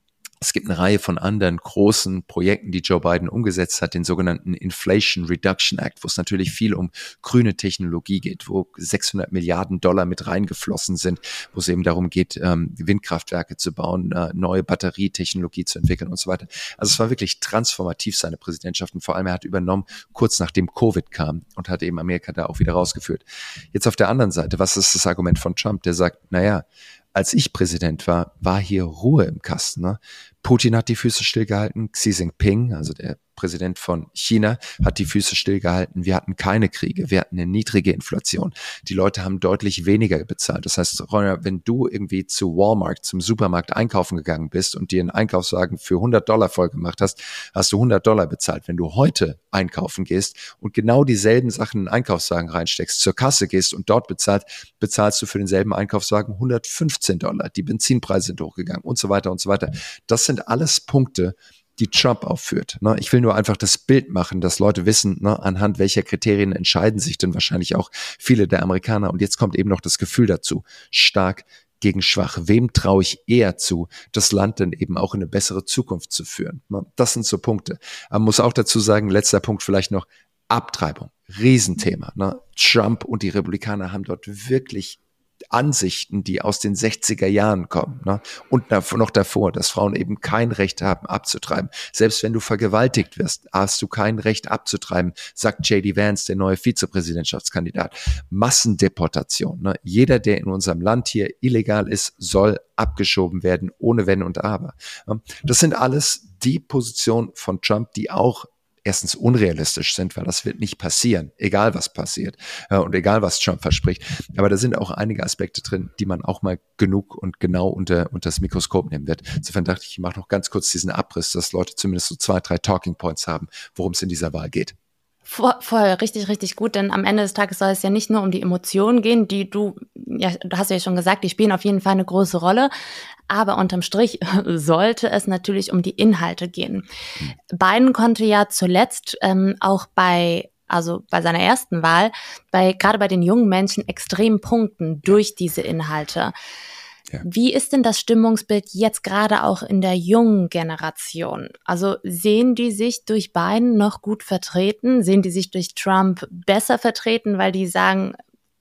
Es gibt eine Reihe von anderen großen Projekten, die Joe Biden umgesetzt hat, den sogenannten Inflation Reduction Act, wo es natürlich viel um grüne Technologie geht, wo 600 Milliarden Dollar mit reingeflossen sind, wo es eben darum geht, Windkraftwerke zu bauen, neue Batterietechnologie zu entwickeln und so weiter. Also es war wirklich transformativ, seine Präsidentschaft, und vor allem er hat übernommen, kurz nachdem Covid kam, und hat eben Amerika da auch wieder rausgeführt. Jetzt auf der anderen Seite, was ist das Argument von Trump, der sagt, naja, als ich Präsident war, war hier Ruhe im Kasten. Ne? Putin hat die Füße stillgehalten, Xi Jinping, also der Präsident von China, hat die Füße stillgehalten. Wir hatten keine Kriege, wir hatten eine niedrige Inflation. Die Leute haben deutlich weniger bezahlt. Das heißt, Ronja, wenn du irgendwie zu Walmart, zum Supermarkt einkaufen gegangen bist und dir einen Einkaufswagen für $100 voll gemacht hast, hast du $100 bezahlt. Wenn du heute einkaufen gehst und genau dieselben Sachen in den Einkaufswagen reinsteckst, zur Kasse gehst und dort bezahlst du für denselben Einkaufswagen $115. Die Benzinpreise sind hochgegangen und so weiter und so weiter. Das sind alles Punkte, die Trump aufführt. Ich will nur einfach das Bild machen, dass Leute wissen, anhand welcher Kriterien entscheiden sich denn wahrscheinlich auch viele der Amerikaner. Und jetzt kommt eben noch das Gefühl dazu, stark gegen schwach. Wem traue ich eher zu, das Land dann eben auch in eine bessere Zukunft zu führen? Das sind so Punkte. Man muss auch dazu sagen, letzter Punkt vielleicht noch, Abtreibung. Riesenthema. Trump und die Republikaner haben dort wirklich Ansichten, die aus den 60er Jahren kommen, und noch davor, dass Frauen eben kein Recht haben, abzutreiben. Selbst wenn du vergewaltigt wirst, hast du kein Recht abzutreiben, sagt J.D. Vance, der neue Vizepräsidentschaftskandidat. Massendeportation. Jeder, der in unserem Land hier illegal ist, soll abgeschoben werden, ohne Wenn und Aber. Das sind alles die Positionen von Trump, die auch erstens unrealistisch sind, weil das wird nicht passieren, egal was passiert und egal was Trump verspricht. Aber da sind auch einige Aspekte drin, die man auch mal genug und genau unter das Mikroskop nehmen wird. Insofern dachte ich mache noch ganz kurz diesen Abriss, dass Leute zumindest so 2, 3 Talking Points haben, worum es in dieser Wahl geht. Voll, richtig, richtig gut, denn am Ende des Tages soll es ja nicht nur um die Emotionen gehen, du hast ja schon gesagt, die spielen auf jeden Fall eine große Rolle, aber unterm Strich sollte es natürlich um die Inhalte gehen. Biden konnte ja zuletzt auch bei seiner ersten Wahl, gerade bei den jungen Menschen extrem punkten durch diese Inhalte. Ja. Wie ist denn das Stimmungsbild jetzt gerade auch in der jungen Generation? Also sehen die sich durch Biden noch gut vertreten? Sehen die sich durch Trump besser vertreten, weil die sagen,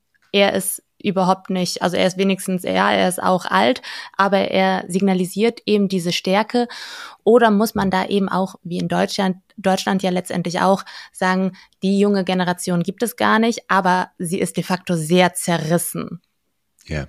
er ist überhaupt nicht, also er ist wenigstens, er ist auch alt, aber er signalisiert eben diese Stärke? Oder muss man da eben auch, wie in Deutschland ja letztendlich auch, sagen, die junge Generation gibt es gar nicht, aber sie ist de facto sehr zerrissen? Ja.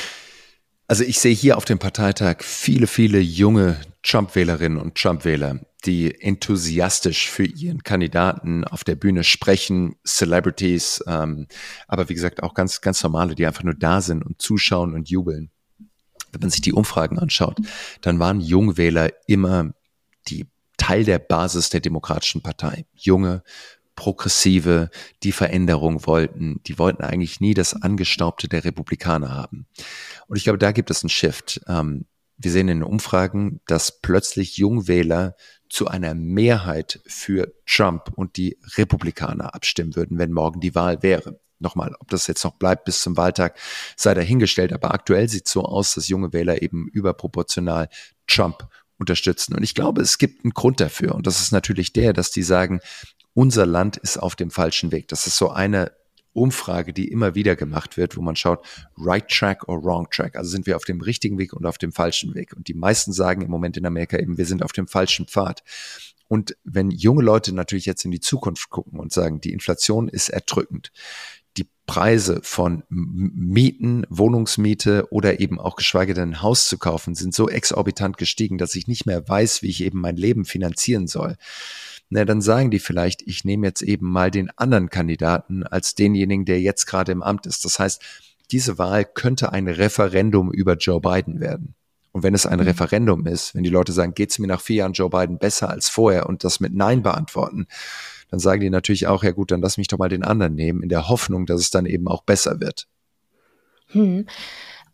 Also ich sehe hier auf dem Parteitag viele, viele junge Trump-Wählerinnen und Trump-Wähler, die enthusiastisch für ihren Kandidaten auf der Bühne sprechen, Celebrities, aber wie gesagt auch ganz, ganz normale, die einfach nur da sind und zuschauen und jubeln. Wenn man sich die Umfragen anschaut, dann waren Jungwähler immer die Teil der Basis der Demokratischen Partei. Junge, Progressive, die Veränderung wollten, die wollten eigentlich nie das Angestaubte der Republikaner haben. Und ich glaube, da gibt es einen Shift. Wir sehen in den Umfragen, dass plötzlich Jungwähler zu einer Mehrheit für Trump und die Republikaner abstimmen würden, wenn morgen die Wahl wäre. Nochmal, ob das jetzt noch bleibt bis zum Wahltag, sei dahingestellt. Aber aktuell sieht es so aus, dass junge Wähler eben überproportional Trump unterstützen. Und ich glaube, es gibt einen Grund dafür. Und das ist natürlich der, dass die sagen, unser Land ist auf dem falschen Weg. Das ist so eine Umfrage, die immer wieder gemacht wird, wo man schaut, right track or wrong track. Also sind wir auf dem richtigen Weg und auf dem falschen Weg. Und die meisten sagen im Moment in Amerika eben, wir sind auf dem falschen Pfad. Und wenn junge Leute natürlich jetzt in die Zukunft gucken und sagen, die Inflation ist erdrückend, die Preise von Mieten, Wohnungsmiete oder eben auch geschweige denn ein Haus zu kaufen, sind so exorbitant gestiegen, dass ich nicht mehr weiß, wie ich eben mein Leben finanzieren soll. Na, dann sagen die vielleicht, ich nehme jetzt eben mal den anderen Kandidaten als denjenigen, der jetzt gerade im Amt ist. Das heißt, diese Wahl könnte ein Referendum über Joe Biden werden. Und wenn es ein Referendum ist, wenn die Leute sagen, geht es mir nach 4 Jahren Joe Biden besser als vorher und das mit Nein beantworten, dann sagen die natürlich auch, ja gut, dann lass mich doch mal den anderen nehmen, in der Hoffnung, dass es dann eben auch besser wird. Und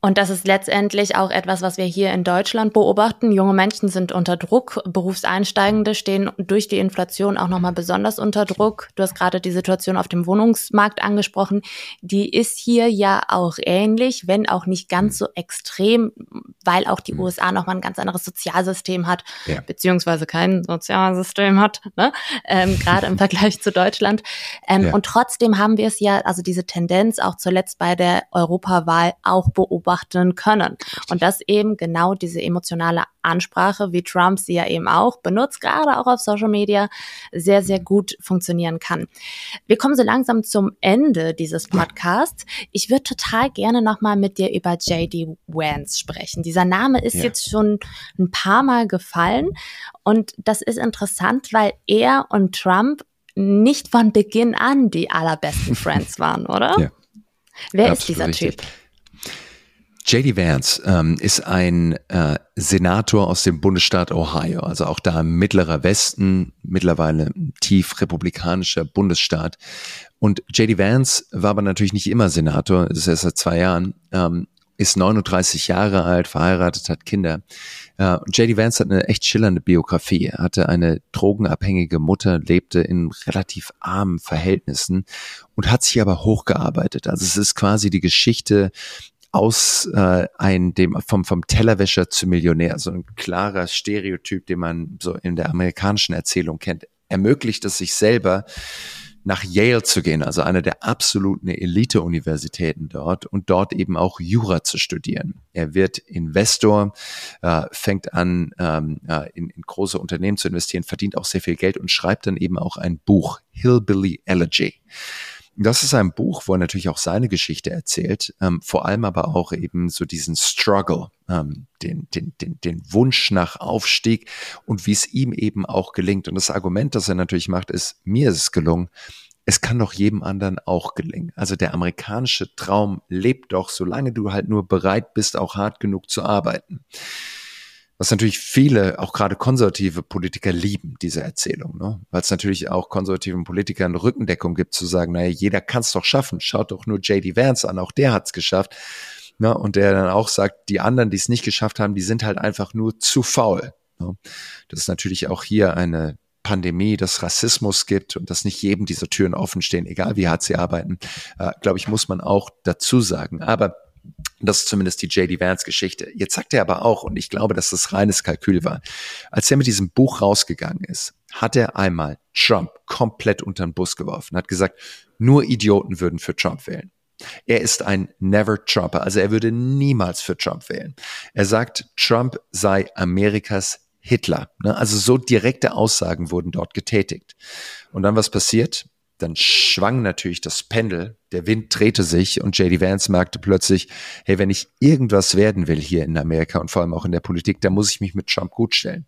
Und das ist letztendlich auch etwas, was wir hier in Deutschland beobachten. Junge Menschen sind unter Druck. Berufseinsteigende stehen durch die Inflation auch nochmal besonders unter Druck. Du hast gerade die Situation auf dem Wohnungsmarkt angesprochen. Die ist hier ja auch ähnlich, wenn auch nicht ganz so extrem, weil auch die USA nochmal ein ganz anderes Sozialsystem hat, beziehungsweise kein Sozialsystem hat, ne? Gerade im Vergleich zu Deutschland. Und trotzdem haben wir es ja, also diese Tendenz auch zuletzt bei der Europawahl auch beobachten können. Und dass eben genau diese emotionale Ansprache, wie Trump sie ja eben auch benutzt, gerade auch auf Social Media, sehr, sehr gut funktionieren kann. Wir kommen so langsam zum Ende dieses Podcasts. Ich würde total gerne nochmal mit dir über J.D. Vance sprechen. Dieser Name ist jetzt schon ein paar Mal gefallen und das ist interessant, weil er und Trump nicht von Beginn an die allerbesten Friends waren, oder? Ja. Wer ist dieser Typ? J.D. Vance ist ein Senator aus dem Bundesstaat Ohio, also auch da im Mittlerer Westen, mittlerweile ein tief republikanischer Bundesstaat. Und J.D. Vance war aber natürlich nicht immer Senator, das ist erst seit 2 Jahren, ist 39 Jahre alt, verheiratet, hat Kinder. Und J.D. Vance hat eine echt schillernde Biografie. Er hatte eine drogenabhängige Mutter, lebte in relativ armen Verhältnissen und hat sich aber hochgearbeitet. Also es ist quasi die Geschichte aus vom Tellerwäscher zu Millionär, so ein klarer Stereotyp, den man so in der amerikanischen Erzählung kennt, ermöglicht es sich selber, nach Yale zu gehen, also eine der absoluten Elite-Universitäten dort und dort eben auch Jura zu studieren. Er wird Investor, fängt an, in große Unternehmen zu investieren, verdient auch sehr viel Geld und schreibt dann eben auch ein Buch, Hillbilly Elegy. Das ist ein Buch, wo er natürlich auch seine Geschichte erzählt, vor allem aber auch eben so diesen Struggle, den Wunsch nach Aufstieg und wie es ihm eben auch gelingt. Und das Argument, das er natürlich macht, ist, mir ist es gelungen, es kann doch jedem anderen auch gelingen. Also der amerikanische Traum lebt doch, solange du halt nur bereit bist, auch hart genug zu arbeiten. Was natürlich viele, auch gerade konservative Politiker lieben, diese Erzählung, ne? Weil es natürlich auch konservativen Politikern Rückendeckung gibt, zu sagen, naja, jeder kann es doch schaffen, schaut doch nur J.D. Vance an, auch der hat es geschafft. Ne? Und der dann auch sagt, die anderen, die es nicht geschafft haben, die sind halt einfach nur zu faul. Ne? Das ist natürlich auch hier eine Pandemie, dass Rassismus gibt und dass nicht jedem diese Türen offen stehen, egal wie hart sie arbeiten, glaube ich, muss man auch dazu sagen. Aber das ist zumindest die J.D. Vance-Geschichte. Jetzt sagt er aber auch, und ich glaube, dass das reines Kalkül war, als er mit diesem Buch rausgegangen ist, hat er einmal Trump komplett unter den Bus geworfen, hat gesagt, nur Idioten würden für Trump wählen. Er ist ein Never-Trumper, also er würde niemals für Trump wählen. Er sagt, Trump sei Amerikas Hitler. Also so direkte Aussagen wurden dort getätigt. Und dann was passiert? Dann schwang natürlich das Pendel, der Wind drehte sich und J.D. Vance merkte plötzlich, hey, wenn ich irgendwas werden will hier in Amerika und vor allem auch in der Politik, dann muss ich mich mit Trump gutstellen.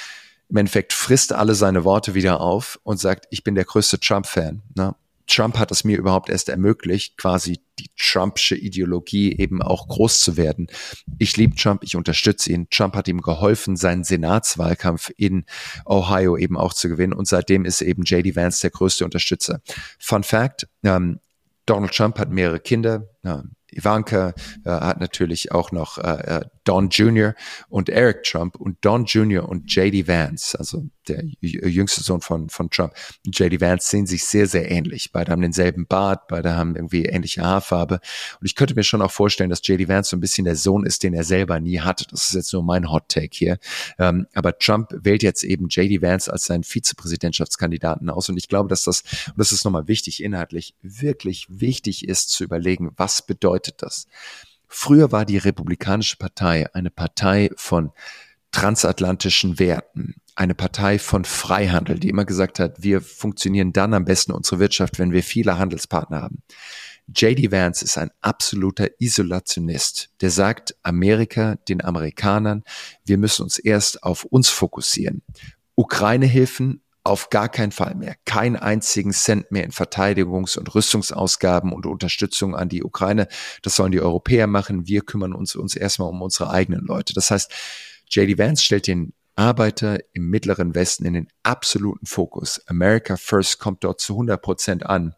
Im Endeffekt frisst alle seine Worte wieder auf und sagt, ich bin der größte Trump-Fan. Ne? Trump hat es mir überhaupt erst ermöglicht, quasi die Trumpsche Ideologie eben auch groß zu werden. Ich liebe Trump, ich unterstütze ihn. Trump hat ihm geholfen, seinen Senatswahlkampf in Ohio eben auch zu gewinnen und seitdem ist eben J.D. Vance der größte Unterstützer. Fun Fact, Donald Trump hat mehrere Kinder, Ivanka hat natürlich auch noch Don Jr. und Eric Trump und Don Jr. und J.D. Vance, also der jüngste Sohn von Trump. J.D. Vance sehen sich sehr, sehr ähnlich. Beide haben denselben Bart, beide haben irgendwie ähnliche Haarfarbe. Und ich könnte mir schon auch vorstellen, dass J.D. Vance so ein bisschen der Sohn ist, den er selber nie hatte. Das ist jetzt nur mein Hot Take hier. Aber Trump wählt jetzt eben J.D. Vance als seinen Vizepräsidentschaftskandidaten aus. Und ich glaube, dass das, und das ist nochmal wichtig inhaltlich, wirklich wichtig ist zu überlegen, was bedeutet das? Früher war die Republikanische Partei eine Partei von transatlantischen Werten, eine Partei von Freihandel, die immer gesagt hat, wir funktionieren dann am besten unsere Wirtschaft, wenn wir viele Handelspartner haben. J.D. Vance ist ein absoluter Isolationist, der sagt, Amerika, den Amerikanern, wir müssen uns erst auf uns fokussieren. Ukraine-Hilfen auf gar keinen Fall mehr. Keinen einzigen Cent mehr in Verteidigungs- und Rüstungsausgaben und Unterstützung an die Ukraine. Das sollen die Europäer machen. Wir kümmern uns erstmal um unsere eigenen Leute. Das heißt, J.D. Vance stellt den Arbeiter im Mittleren Westen in den absoluten Fokus. America First kommt dort zu 100% an.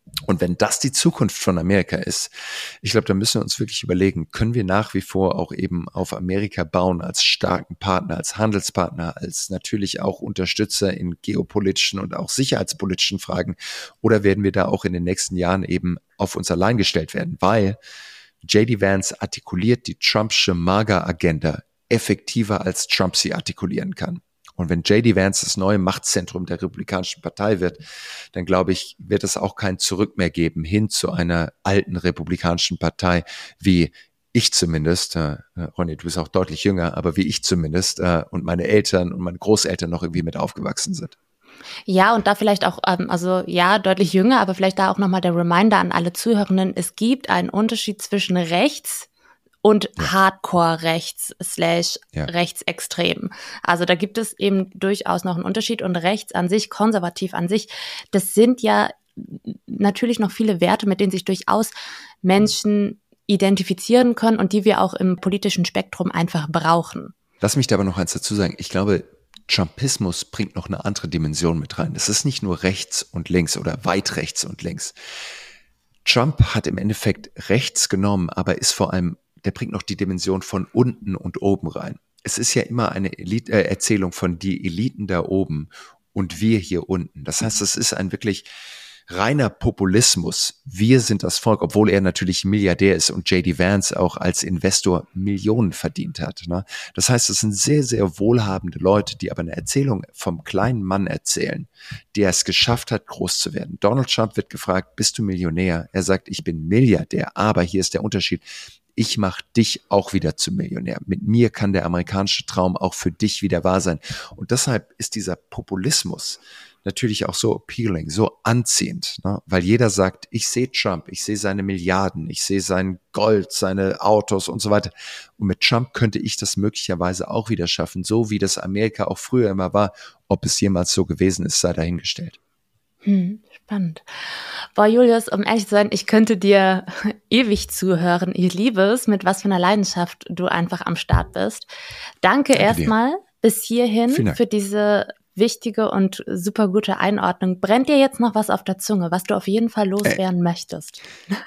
Und wenn das die Zukunft von Amerika ist, ich glaube, da müssen wir uns wirklich überlegen, können wir nach wie vor auch eben auf Amerika bauen als starken Partner, als Handelspartner, als natürlich auch Unterstützer in geopolitischen und auch sicherheitspolitischen Fragen, oder werden wir da auch in den nächsten Jahren eben auf uns allein gestellt werden? Weil J.D. Vance artikuliert die Trumpsche MAGA-Agenda effektiver, als Trump sie artikulieren kann. Und wenn J.D. Vance das neue Machtzentrum der Republikanischen Partei wird, dann glaube ich, wird es auch kein Zurück mehr geben hin zu einer alten Republikanischen Partei, wie ich zumindest, Ronny, du bist auch deutlich jünger, aber wie ich zumindest und meine Eltern und meine Großeltern noch irgendwie mit aufgewachsen sind. Ja, und da vielleicht auch, also ja, deutlich jünger, aber vielleicht da auch nochmal der Reminder an alle Zuhörenden, es gibt einen Unterschied zwischen rechts und Hardcore-rechts / rechtsextrem. Also da gibt es eben durchaus noch einen Unterschied, und rechts an sich, konservativ an sich, das sind ja natürlich noch viele Werte, mit denen sich durchaus Menschen identifizieren können und die wir auch im politischen Spektrum einfach brauchen. Lass mich da aber noch eins dazu sagen. Ich glaube, Trumpismus bringt noch eine andere Dimension mit rein. Es ist nicht nur rechts und links oder weit rechts und links. Trump hat im Endeffekt rechts genommen, aber ist vor allem, der bringt noch die Dimension von unten und oben rein. Es ist ja immer eine Erzählung von die Eliten da oben und wir hier unten. Das heißt, es ist ein wirklich reiner Populismus. Wir sind das Volk, obwohl er natürlich Milliardär ist und J.D. Vance auch als Investor Millionen verdient hat. Ne? Das heißt, es sind sehr, sehr wohlhabende Leute, die aber eine Erzählung vom kleinen Mann erzählen, der es geschafft hat, groß zu werden. Donald Trump wird gefragt, bist du Millionär? Er sagt, ich bin Milliardär, aber hier ist der Unterschied. Ich mache dich auch wieder zum Millionär. Mit mir kann der amerikanische Traum auch für dich wieder wahr sein. Und deshalb ist dieser Populismus natürlich auch so appealing, so anziehend, ne? Weil jeder sagt, ich sehe Trump, ich sehe seine Milliarden, ich sehe sein Gold, seine Autos und so weiter. Und mit Trump könnte ich das möglicherweise auch wieder schaffen, so wie das Amerika auch früher immer war. Ob es jemals so gewesen ist, sei dahingestellt. Spannend. Boah, Julius, um ehrlich zu sein, ich könnte dir ewig zuhören. Ich liebe es, mit was für einer Leidenschaft du einfach am Start bist. Danke erstmal bis hierhin für diese wichtige und super gute Einordnung. Brennt dir jetzt noch was auf der Zunge, was du auf jeden Fall loswerden möchtest?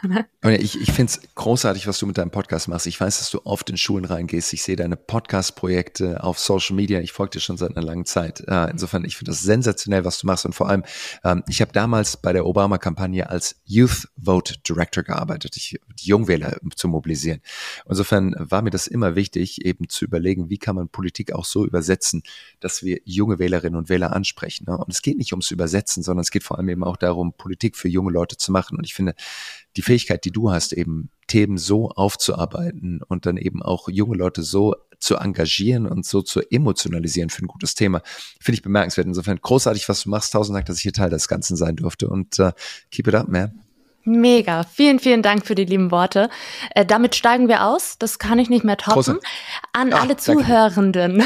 Ich finde es großartig, was du mit deinem Podcast machst. Ich weiß, dass du oft in Schulen reingehst. Ich sehe deine Podcast-Projekte auf Social Media. Ich folge dir schon seit einer langen Zeit. Insofern, ich finde das sensationell, was du machst. Und vor allem, ich habe damals bei der Obama-Kampagne als Youth Vote Director gearbeitet, die Jungwähler zu mobilisieren. Insofern war mir das immer wichtig, eben zu überlegen, wie kann man Politik auch so übersetzen, dass wir junge Wählerinnen und Wähler ansprechen. Ne? Und es geht nicht ums Übersetzen, sondern es geht vor allem eben auch darum, Politik für junge Leute zu machen. Und ich finde, die Fähigkeit, die du hast, eben Themen so aufzuarbeiten und dann eben auch junge Leute so zu engagieren und so zu emotionalisieren für ein gutes Thema, finde ich bemerkenswert. Insofern großartig, was du machst. 1000 Dank, dass ich hier Teil des Ganzen sein durfte. Und keep it up, man. Mega. Vielen, vielen Dank für die lieben Worte. Damit steigen wir aus. Das kann ich nicht mehr toppen. An alle Zuhörenden,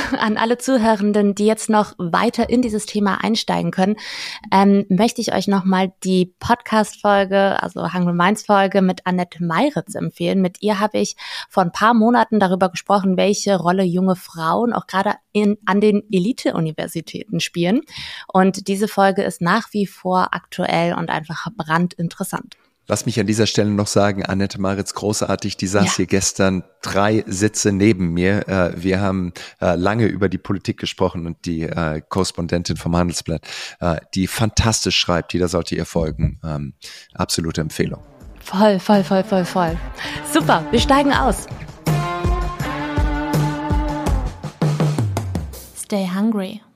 die jetzt noch weiter in dieses Thema einsteigen können, möchte ich euch nochmal die Podcast-Folge, also Hungry Minds Folge mit Annette Meiritz empfehlen. Mit ihr habe ich vor ein paar Monaten darüber gesprochen, welche Rolle junge Frauen auch gerade an den Elite-Universitäten spielen. Und diese Folge ist nach wie vor aktuell und einfach brandinteressant. Lass mich an dieser Stelle noch sagen, Annette Meiritz, großartig, die saß hier gestern 3 Sitze neben mir. Wir haben lange über die Politik gesprochen und die Korrespondentin vom Handelsblatt, die fantastisch schreibt, jeder sollte ihr folgen. Absolute Empfehlung. Voll. Super, wir steigen aus. Stay hungry.